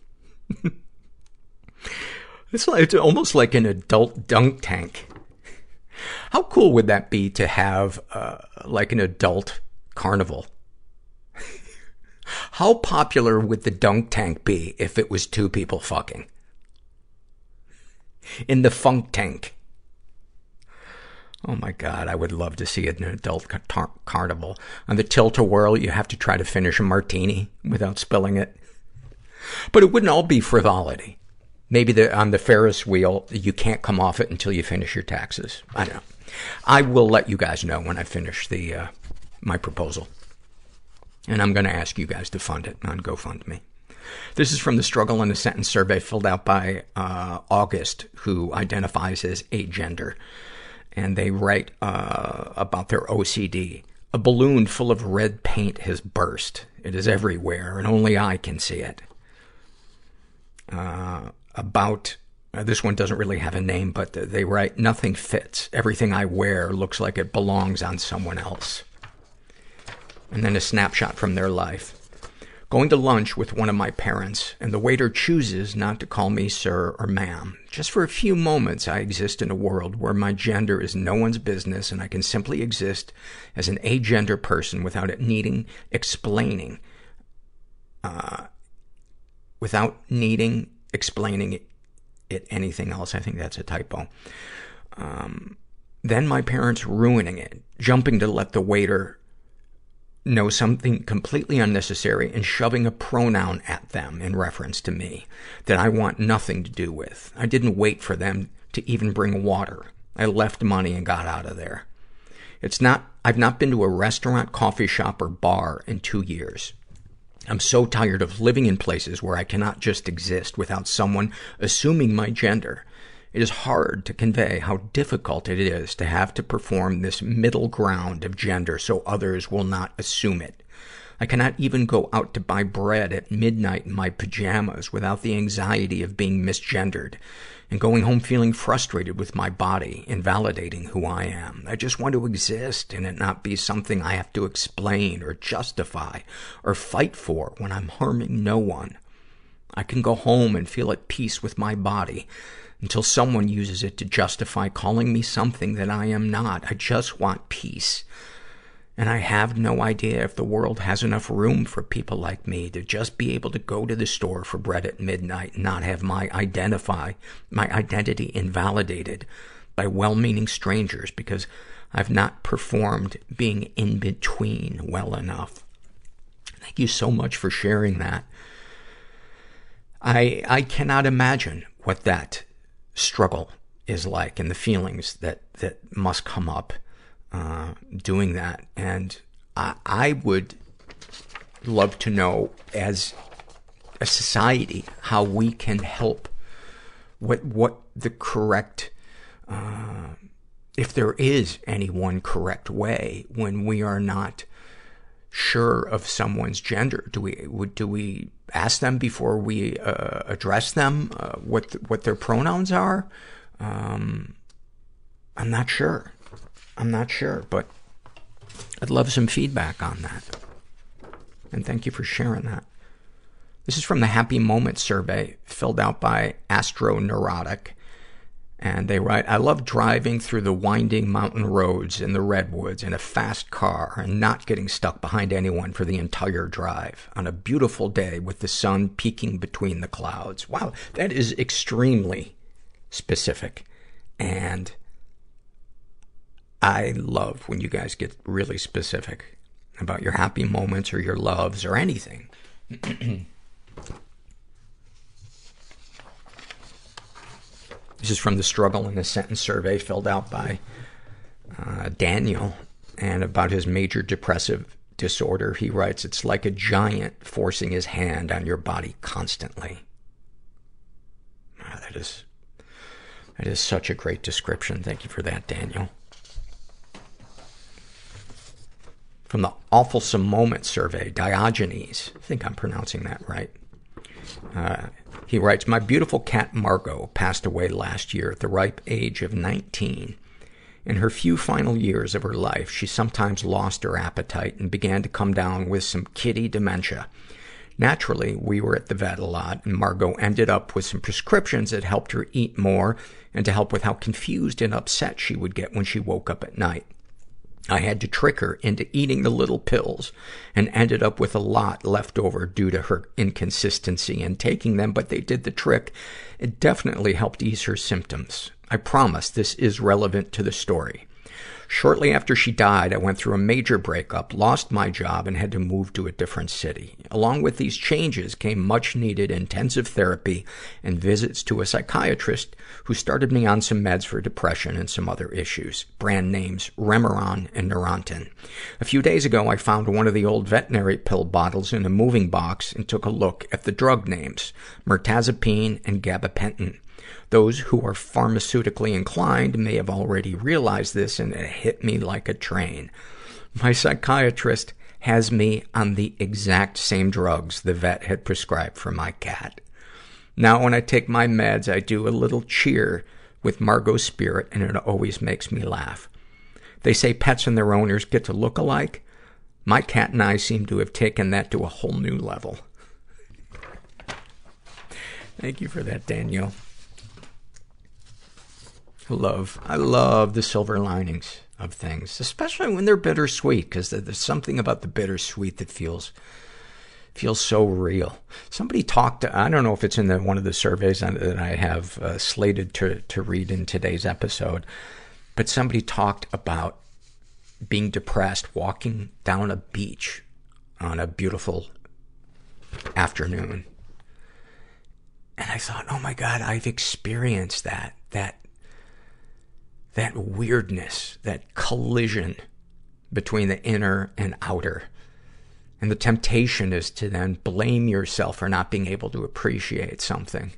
It's like, it's almost like an adult dunk tank. How cool would that be to have, uh, like an adult carnival? How popular would the dunk tank be if it was two people fucking? In the funk tank. Oh my God, I would love to see it in an adult car- carnival. On the tilt-a-whirl, you have to try to finish a martini without spilling it. But it wouldn't all be frivolity. Maybe the, on the Ferris wheel, you can't come off it until you finish your taxes. I don't know. I will let you guys know when I finish the, uh, my proposal. And I'm gonna ask you guys to fund it on GoFundMe. This is from the Struggle in a Sentence survey filled out by, uh, August, who identifies as agender. And they write, uh, about their O C D. A balloon full of red paint has burst. It is everywhere, and only I can see it. Uh, about, uh, this one doesn't really have a name, but they write, nothing fits. Everything I wear looks like it belongs on someone else. And then a snapshot from their life. Going to lunch with one of my parents, and the waiter chooses not to call me sir or ma'am. Just for a few moments, I exist in a world where my gender is no one's business, and I can simply exist as an agender person without it needing explaining, uh, without needing explaining it, it anything else. I think that's a typo. Um, then my parents ruining it, jumping to let the waiter know something completely unnecessary and shoving a pronoun at them in reference to me that I want nothing to do with. I didn't wait for them to even bring water. I left money and got out of there. It's not, I've not been to a restaurant, coffee shop, or bar in two years. I'm so tired of living in places where I cannot just exist without someone assuming my gender. It is hard to convey how difficult it is to have to perform this middle ground of gender so others will not assume it. I cannot even go out to buy bread at midnight in my pajamas without the anxiety of being misgendered and going home feeling frustrated with my body, invalidating who I am. I just want to exist and it not be something I have to explain or justify or fight for when I'm harming no one. I can go home and feel at peace with my body until someone uses it to justify calling me something that I am not. I just want peace. And I have no idea if the world has enough room for people like me to just be able to go to the store for bread at midnight and not have my identify, my identity invalidated by well-meaning strangers because I've not performed being in between well enough. Thank you so much for sharing that. I, I cannot imagine what that struggle is like and the feelings that, that must come up, uh, doing that. And I, I would love to know as a society how we can help, what, what the correct, uh, if there is any one correct way when we are not sure of someone's gender. Do we, would, do we ask them before we, uh, address them, uh, what, the, what their pronouns are? Um, I'm not sure. I'm not sure, but I'd love some feedback on that. And thank you for sharing that. This is from the Happy Moments survey filled out by Astroneurotic. And they write, I love driving through the winding mountain roads in the redwoods in a fast car and not getting stuck behind anyone for the entire drive on a beautiful day with the sun peeking between the clouds. Wow, that is extremely specific. And I love when you guys get really specific about your happy moments or your loves or anything. This is from the Struggle in a Sentence survey filled out by uh, Daniel. And about his major depressive disorder, he writes, it's like a giant forcing his hand on your body constantly. Oh, that is, that is such a great description. Thank you for that, Daniel. From the Awfulsome Moment survey, Diogenes, I think I'm pronouncing that right. Uh, he writes, my beautiful cat Margot passed away last year at the ripe age of nineteen. In her few final years of her life, she sometimes lost her appetite and began to come down with some kitty dementia. Naturally, we were at the vet a lot, and Margot ended up with some prescriptions that helped her eat more and to help with how confused and upset she would get when she woke up at night. I had to trick her into eating the little pills and ended up with a lot left over due to her inconsistency in taking them, but they did the trick. It definitely helped ease her symptoms. I promise this is relevant to the story. Shortly after she died, I went through a major breakup, lost my job, and had to move to a different city. Along with these changes came much-needed intensive therapy and visits to a psychiatrist who started me on some meds for depression and some other issues, brand names Remeron and Neurontin. A few days ago, I found one of the old veterinary pill bottles in a moving box and took a look at the drug names, mirtazapine and gabapentin. Those who are pharmaceutically inclined may have already realized this, and it hit me like a train. My psychiatrist has me on the exact same drugs the vet had prescribed for my cat. Now when I take my meds, I do a little cheer with Margot's spirit, and it always makes me laugh. They say pets and their owners get to look alike. My cat and I seem to have taken that to a whole new level. Thank you for that, Daniel. I love, I love the silver linings of things, especially when they're bittersweet, because there's something about the bittersweet that feels, feels so real. Somebody talked, to, I don't know if it's in the, one of the surveys that I have uh, slated to, to read in today's episode, but somebody talked about being depressed, walking down a beach on a beautiful afternoon. And I thought, oh my God, I've experienced that, that, that weirdness, that collision between the inner and outer. And the temptation is to then blame yourself for not being able to appreciate something.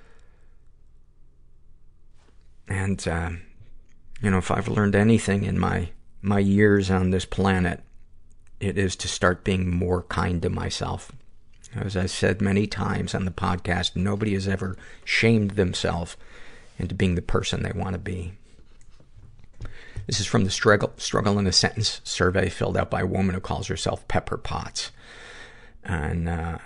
And, uh, you know, if I've learned anything in my, my years on this planet, it is to start being more kind to myself. As I said many times on the podcast, nobody has ever shamed themselves into being the person they want to be. This is from the struggle, struggle in a sentence survey filled out by a woman who calls herself Pepper Potts. And, uh,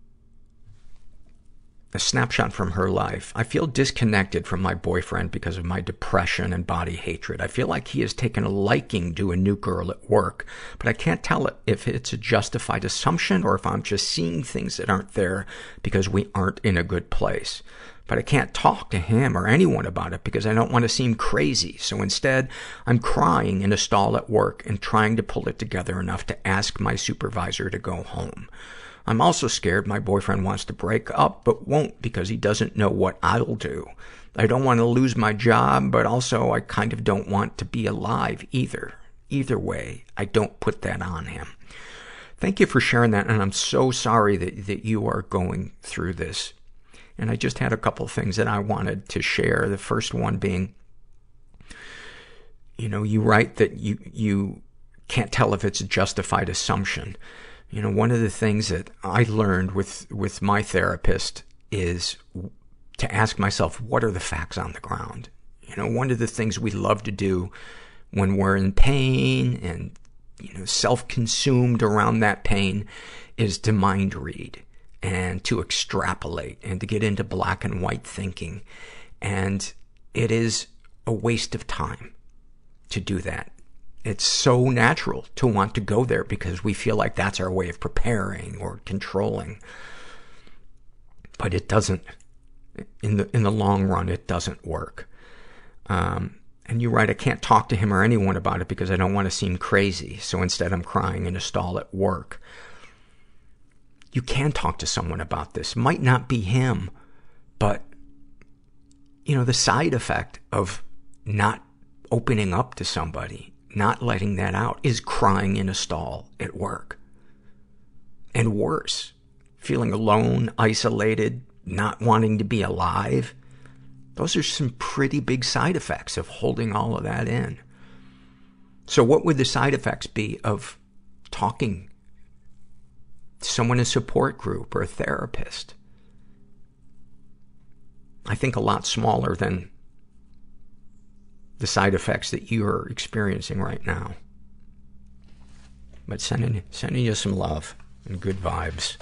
a snapshot from her life. I feel disconnected from my boyfriend because of my depression and body hatred. I feel like he has taken a liking to a new girl at work, but I can't tell if it's a justified assumption or if I'm just seeing things that aren't there because we aren't in a good place. But I can't talk to him or anyone about it because I don't want to seem crazy. So instead, I'm crying in a stall at work and trying to pull it together enough to ask my supervisor to go home. I'm also scared my boyfriend wants to break up, but won't because he doesn't know what I'll do. I don't want to lose my job, but also I kind of don't want to be alive either. Either way, I don't put that on him. Thank you for sharing that, and I'm so sorry that, that you are going through this. And I just had a couple of things that I wanted to share. The first one being, you know, you write that you, you can't tell if it's a justified assumption. You know, one of the things that I learned with, with my therapist is to ask myself, what are the facts on the ground? You know, one of the things we love to do when we're in pain and, you know, self-consumed around that pain is to mind read and to extrapolate and to get into black and white thinking. And it is a waste of time to do that. It's so natural to want to go there because we feel like that's our way of preparing or controlling. But it doesn't, in the, in the long run, it doesn't work. Um, and you're right, I can't talk to him or anyone about it because I don't want to seem crazy. So instead I'm crying in a stall at work. You can talk to someone about this. Might not be him, but, you know, the side effect of not opening up to somebody, not letting that out, is crying in a stall at work. And worse, feeling alone, isolated, not wanting to be alive. Those are some pretty big side effects of holding all of that in. So what would the side effects be of talking to someone in a support group or a therapist? I think a lot smaller than the side effects that you're experiencing right now. But sending, sending you some love and good vibes.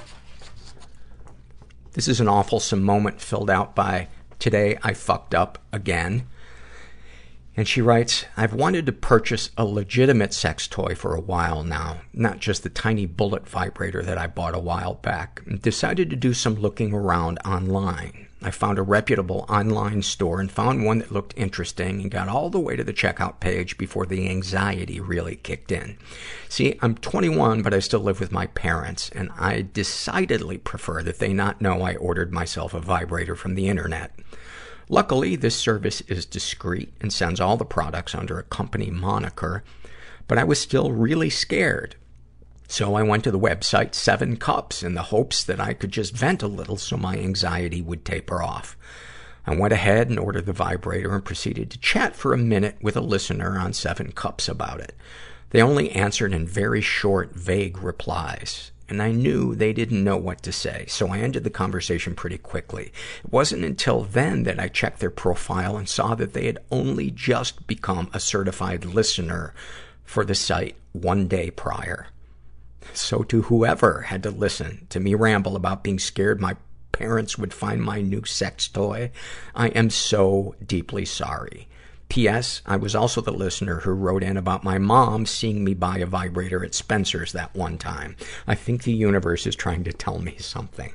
This is an awfulsome moment filled out by Today I Fucked Up Again. And she writes, I've wanted to purchase a legitimate sex toy for a while now, not just the tiny bullet vibrator that I bought a while back. And decided to do some looking around online. I found a reputable online store and found one that looked interesting and got all the way to the checkout page before the anxiety really kicked in. See, I'm twenty-one, but I still live with my parents, and I decidedly prefer that they not know I ordered myself a vibrator from the internet. Luckily, this service is discreet and sends all the products under a company moniker, but I was still really scared. So I went to the website Seven Cups in the hopes that I could just vent a little so my anxiety would taper off. I went ahead and ordered the vibrator and proceeded to chat for a minute with a listener on Seven Cups about it. They only answered in very short, vague replies, and I knew they didn't know what to say, so I ended the conversation pretty quickly. It wasn't until then that I checked their profile and saw that they had only just become a certified listener for the site one day prior. So to whoever had to listen to me ramble about being scared my parents would find my new sex toy, I am so deeply sorry. P S. I was also the listener who wrote in about my mom seeing me buy a vibrator at Spencer's that one time. I think the universe is trying to tell me something.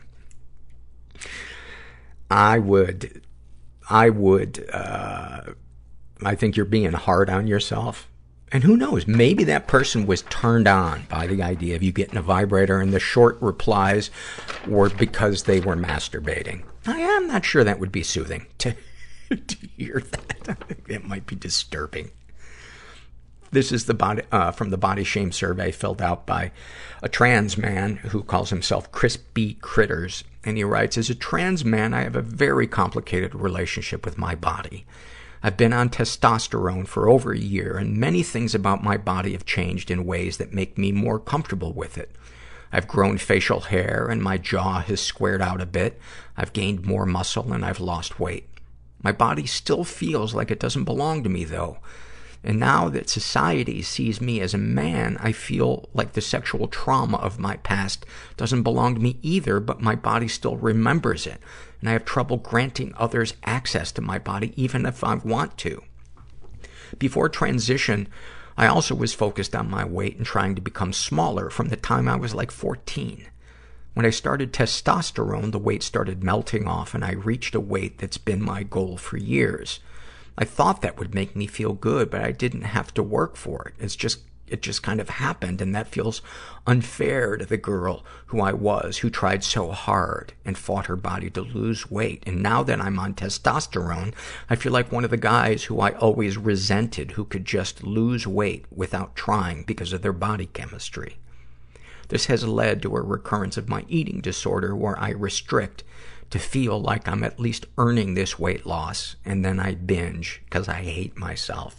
I would, I would, uh, I think you're being hard on yourself. And who knows, maybe that person was turned on by the idea of you getting a vibrator, and the short replies were because they were masturbating. I am not sure that would be soothing to, to hear that. I think it might be disturbing. This is the body, uh, from the body shame survey filled out by a trans man who calls himself Crispy Critters. And he writes, as a trans man, I have a very complicated relationship with my body. I've been on testosterone for over a year, and many things about my body have changed in ways that make me more comfortable with it. I've grown facial hair, and my jaw has squared out a bit. I've gained more muscle, and I've lost weight. My body still feels like it doesn't belong to me, though. And now that society sees me as a man, I feel like the sexual trauma of my past doesn't belong to me either, but my body still remembers it. And I have trouble granting others access to my body, even if I want to. Before transition, I also was focused on my weight and trying to become smaller from the time I was like fourteen. When I started testosterone, the weight started melting off, and I reached a weight that's been my goal for years. I thought that would make me feel good, but I didn't have to work for it. It's just, it just kind of happened, and that feels unfair to the girl who I was, who tried so hard and fought her body to lose weight. And now that I'm on testosterone, I feel like one of the guys who I always resented, who could just lose weight without trying because of their body chemistry. This has led to a recurrence of my eating disorder where I restrict to feel like I'm at least earning this weight loss, and then I binge because I hate myself.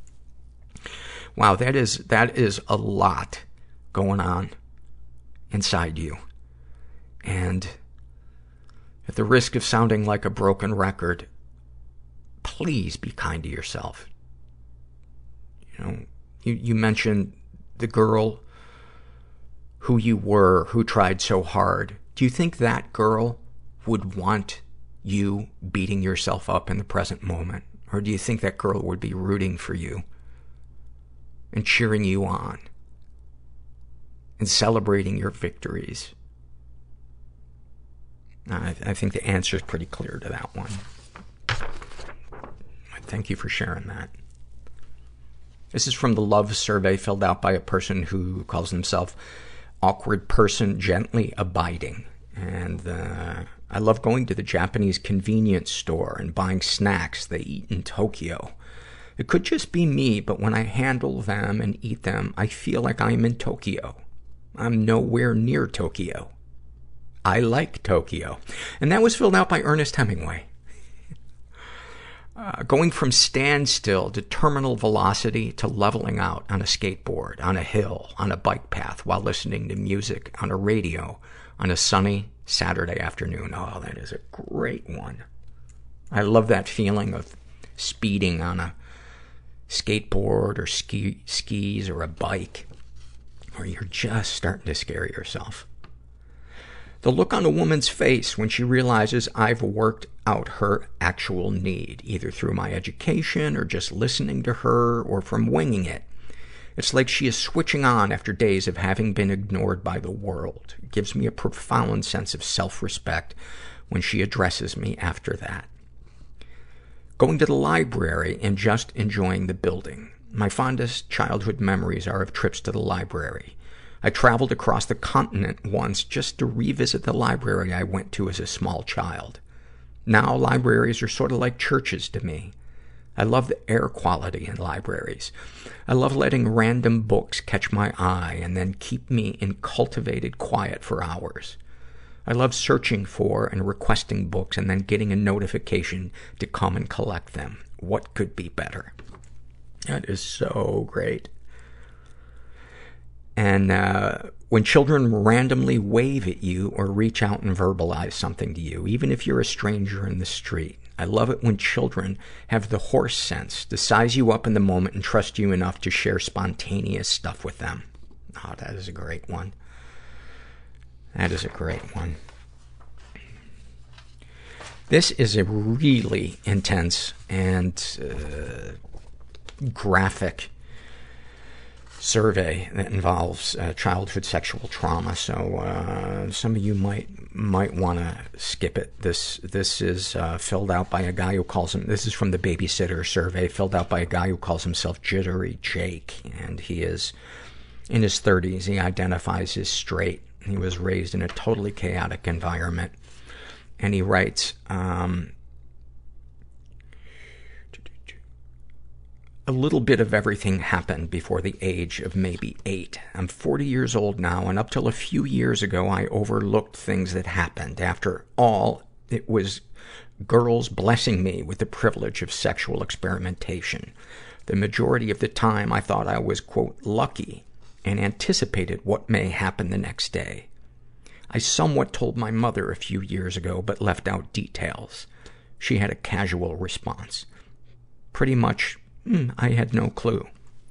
Wow, that is, that is a lot going on inside you. And at the risk of sounding like a broken record, please be kind to yourself. You know, you, you mentioned the girl who you were, who tried so hard. Do you think that girl would want you beating yourself up in the present moment? Or do you think that girl would be rooting for you and cheering you on and celebrating your victories? I, I think the answer is pretty clear to that one. Thank you for sharing that. This is from the love survey filled out by a person who calls himself Awkward Person Gently Abiding. And uh, I love going to the Japanese convenience store and buying snacks they eat in Tokyo. It could just be me, but when I handle them and eat them, I feel like I'm in Tokyo. I'm nowhere near Tokyo. I like Tokyo. And that was filled out by Ernest Hemingway. Uh, going from standstill to terminal velocity to leveling out on a skateboard, on a hill, on a bike path, while listening to music, on a radio, on a sunny Saturday afternoon. Oh, that is a great one. I love that feeling of speeding on a skateboard or ski, skis or a bike, or you're just starting to scare yourself. The look on a woman's face when she realizes I've worked out her actual need, either through my education or just listening to her or from winging it. It's like she is switching on after days of having been ignored by the world. It gives me a profound sense of self-respect when she addresses me after that. Going to the library and just enjoying the building. My fondest childhood memories are of trips to the library. I traveled across the continent once just to revisit the library I went to as a small child. Now libraries are sort of like churches to me. I love the air quality in libraries. I love letting random books catch my eye and then keep me in cultivated quiet for hours. I love searching for and requesting books and then getting a notification to come and collect them. What could be better? That is so great. And uh, when children randomly wave at you or reach out and verbalize something to you, even if you're a stranger in the street. I love it when children have the horse sense to size you up in the moment and trust you enough to share spontaneous stuff with them. Oh, that is a great one. That is a great one. This is a really intense and uh, graphic survey that involves uh, childhood sexual trauma. So uh, some of you might might want to skip it. This this is uh, filled out by a guy who calls him. This is from the babysitter survey, filled out by a guy who calls himself Jittery Jake, and he is in his thirties. He identifies as straight. He was raised in a totally chaotic environment, and he writes. Um, A little bit of everything happened before the age of maybe eight. I'm forty years old now, and up till a few years ago, I overlooked things that happened. After all, it was girls blessing me with the privilege of sexual experimentation. The majority of the time, I thought I was, quote, lucky, and anticipated what may happen the next day. I somewhat told my mother a few years ago, but left out details. She had a casual response. Pretty much, Mm, I had no clue.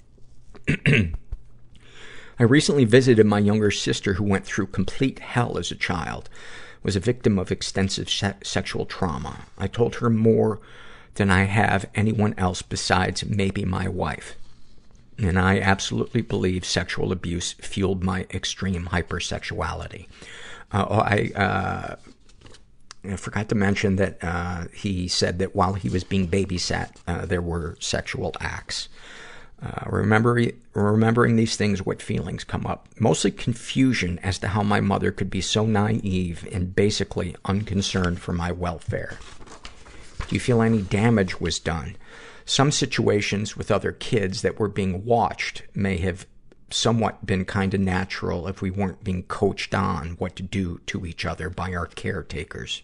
I recently visited my younger sister who went through complete hell as a child, was a victim of extensive se- sexual trauma. I told her more than I have anyone else besides maybe my wife. And I absolutely believe sexual abuse fueled my extreme hypersexuality. Uh, I, uh, I forgot to mention that uh, he said that while he was being babysat, uh, there were sexual acts. Uh, remember, remembering these things, what feelings come up? Mostly confusion as to how my mother could be so naive and basically unconcerned for my welfare. Do you feel any damage was done? Some situations with other kids that were being watched may have somewhat been kind of natural if we weren't being coached on what to do to each other by our caretakers.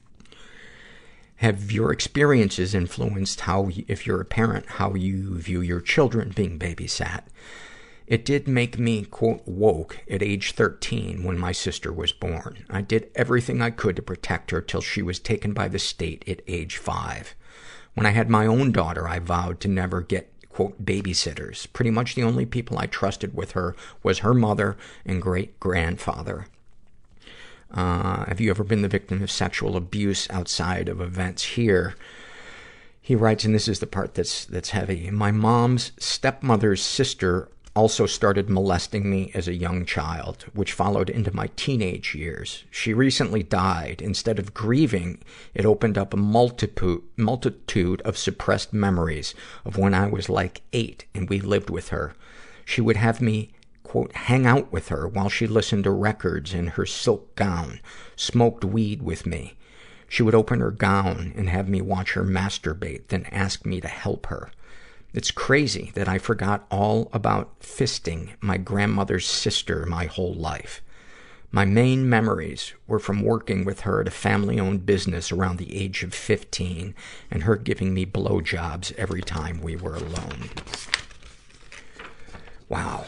Have your experiences influenced how, if you're a parent, how you view your children being babysat? It did make me, quote, woke at age thirteen when my sister was born. I did everything I could to protect her till she was taken by the state at age five. When I had my own daughter, I vowed to never get, quote, babysitters. Pretty much the only people I trusted with her was her mother and great-grandfather. Uh, have you ever been the victim of sexual abuse outside of events here? He writes, and this is the part that's, that's heavy. My mom's stepmother's sister also started molesting me as a young child, which followed into my teenage years. She recently died. Instead of grieving, it opened up a multitude, multitude of suppressed memories of when I was like eight and we lived with her. She would have me, quote, hang out with her while she listened to records in her silk gown, smoked weed with me. She would open her gown and have me watch her masturbate, then ask me to help her. It's crazy that I forgot all about fisting my grandmother's sister my whole life. My main memories were from working with her at a family-owned business around the age of fifteen and her giving me blowjobs every time we were alone. Wow.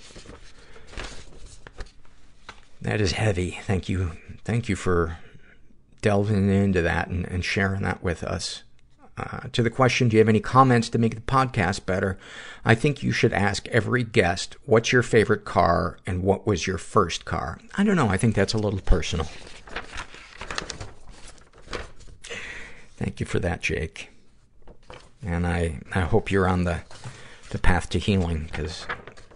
That is heavy. Thank you. Thank you for delving into that and, and sharing that with us. Uh, to the question, do you have any comments to make the podcast better? I think you should ask every guest, what's your favorite car and what was your first car? I don't know. I think that's a little personal. Thank you for that, Jake. And I, I hope you're on the, the path to healing, because,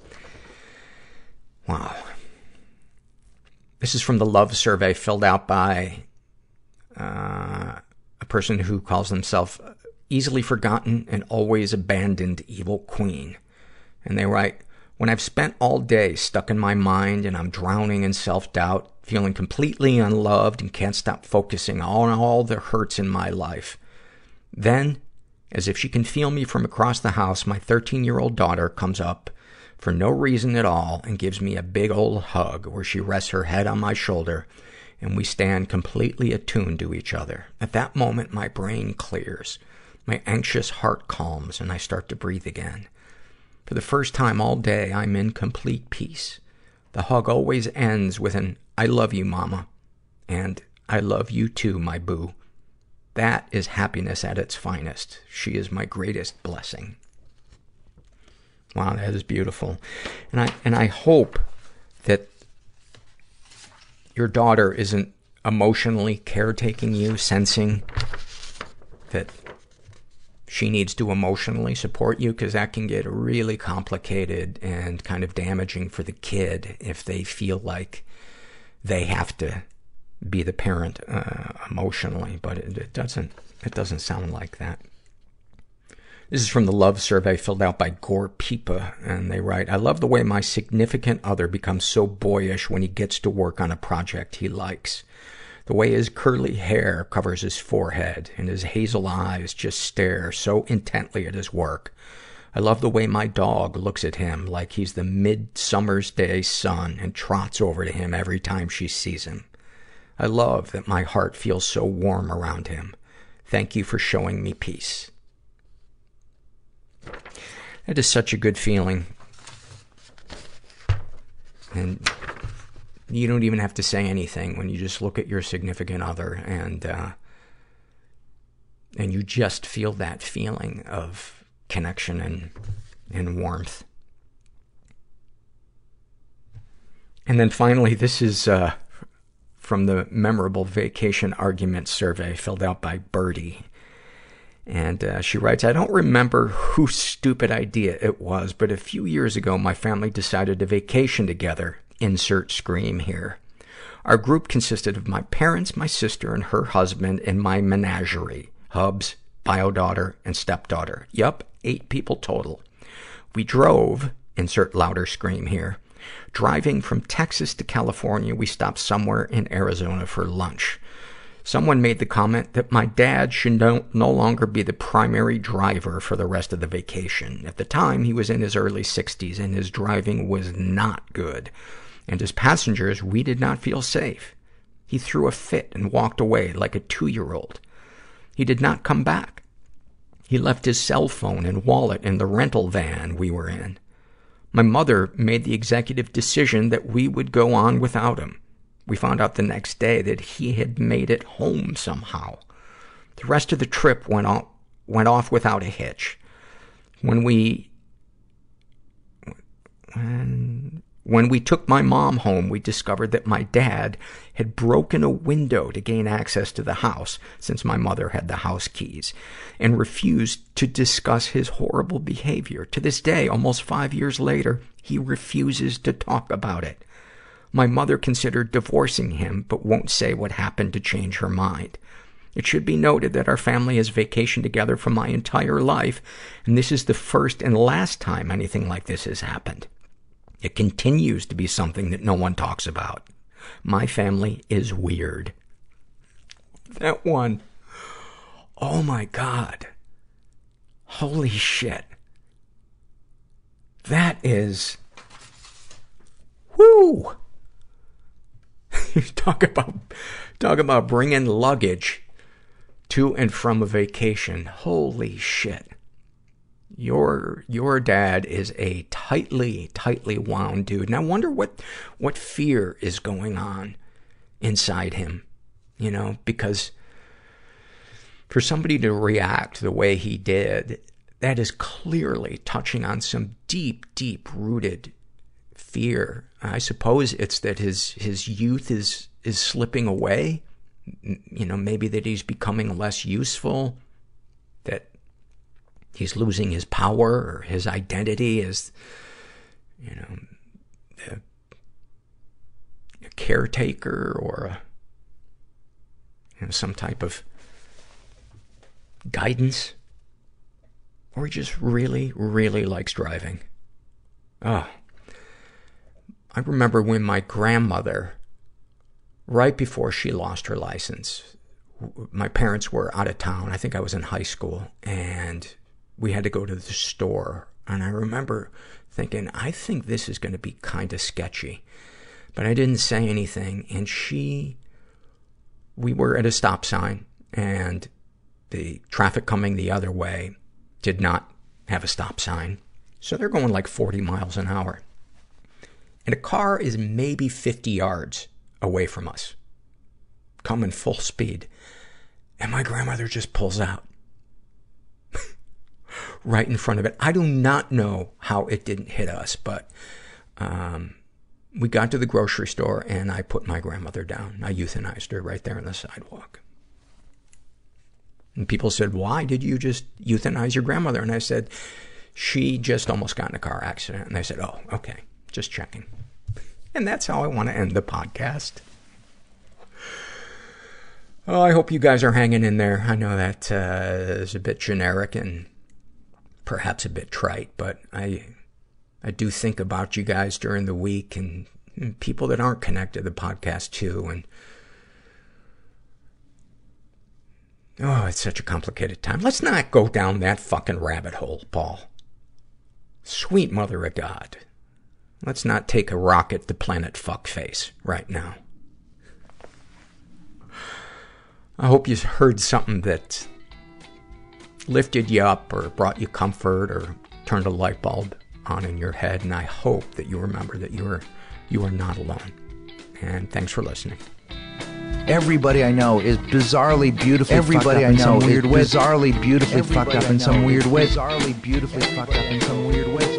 wow. This is from the Love Survey filled out by uh, a person who calls themselves easily forgotten and always abandoned evil queen. And they write, when I've spent all day stuck in my mind and I'm drowning in self-doubt, feeling completely unloved and can't stop focusing on all the hurts in my life. Then, as if she can feel me from across the house, my thirteen-year-old daughter comes up for no reason at all and gives me a big old hug where she rests her head on my shoulder and we stand completely attuned to each other. At that moment, my brain clears. My anxious heart calms and I start to breathe again. For the first time all day, I'm in complete peace. The hug always ends with an, I love you, Mama. And I love you too, my boo. That is happiness at its finest. She is my greatest blessing. Wow, that is beautiful. And I, and I hope that your daughter isn't emotionally caretaking you, sensing that she needs to emotionally support you, because that can get really complicated and kind of damaging for the kid if they feel like they have to be the parent uh, emotionally. But it, it doesn't, it doesn't sound like that. This is from the Love Survey filled out by Gore Pipa, and they write, I love the way my significant other becomes so boyish when he gets to work on a project he likes. The way his curly hair covers his forehead and his hazel eyes just stare so intently at his work. I love the way my dog looks at him like he's the midsummer's day sun and trots over to him every time she sees him. I love that my heart feels so warm around him. Thank you for showing me peace. It is such a good feeling. And you don't even have to say anything when you just look at your significant other and, uh, and you just feel that feeling of connection and, and warmth. And then finally, this is, uh, from the Memorable Vacation Argument Survey filled out by Birdie. And uh, she writes, I don't remember whose stupid idea it was, but a few years ago, my family decided to vacation together. Insert scream here. Our group consisted of my parents, my sister, and her husband, and my menagerie. Hubs, bio-daughter, and stepdaughter. Yup, eight people total. We drove, insert louder scream here. Driving from Texas to California, we stopped somewhere in Arizona for lunch. Someone made the comment that my dad should no, no longer be the primary driver for the rest of the vacation. At the time, he was in his early sixties and his driving was not good. And as passengers, we did not feel safe. He threw a fit and walked away like a two-year-old. He did not come back. He left his cell phone and wallet in the rental van we were in. My mother made the executive decision that we would go on without him. We found out the next day that he had made it home somehow. The rest of the trip went off, went off without a hitch. When we, when, when we took my mom home, we discovered that my dad had broken a window to gain access to the house, since my mother had the house keys, and refused to discuss his horrible behavior. To this day, almost five years later, he refuses to talk about it. My mother considered divorcing him, but won't say what happened to change her mind. It should be noted that our family has vacationed together for my entire life, and this is the first and last time anything like this has happened. It continues to be something that no one talks about. My family is weird. That one. Oh my God. Holy shit. That is... Woo! talk about, talk about bringing luggage to and from a vacation. Holy shit. Your, your dad is a tightly, tightly wound dude. And I wonder what, what fear is going on inside him, you know, because For somebody to react the way he did, that is clearly touching on some deep, deep-rooted fear. I suppose it's that his, his youth is, is slipping away. You know, maybe that he's becoming less useful, that he's losing his power or his identity as, you know, a, a caretaker or a, you know, some type of guidance. Or he just really, really likes driving. Oh. I remember when my grandmother, right before she lost her license, my parents were out of town. I think I was in high school, and we had to go to the store. And I remember thinking, I think this is going to be kind of sketchy. But I didn't say anything. And she, we were at a stop sign, and the traffic coming the other way did not have a stop sign. So they're going like forty miles an hour. And a car is maybe fifty yards away from us, coming full speed. And my grandmother just pulls out right in front of it. I do not know how it didn't hit us, but um, we got to the grocery store, and I put my grandmother down. I euthanized her right there on the sidewalk. And people said, why did you just euthanize your grandmother? And I said, she just almost got in a car accident. And they said, oh, okay, just checking. And that's how I want to end the podcast. Oh, I hope you guys are hanging in there. I know that uh, is a bit generic and perhaps a bit trite, but I I do think about you guys during the week, and, and people that aren't connected to the podcast too. And oh, it's such a complicated time. Let's not go down that fucking rabbit hole, Paul. Sweet mother of God. Let's not take a rocket to planet fuckface right now. I hope you heard something that lifted you up or brought you comfort or turned a light bulb on in your head. And I hope that you remember that you are, you are not alone. And thanks for listening. Everybody I know is bizarrely beautifully Everybody fucked up I in know some weird is way. bizarrely beautifully Everybody fucked up I in some know weird is way. Bizarrely beautifully fucked up in some weird way.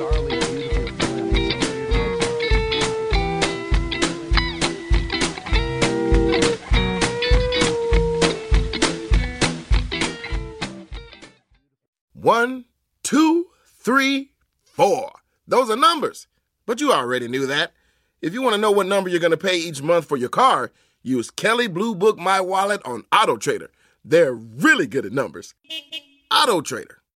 One, two, three, four. Those are numbers. But you already knew that. If you want to know what number you're going to pay each month for your car, use Kelley Blue Book My Wallet on AutoTrader. They're really good at numbers. AutoTrader.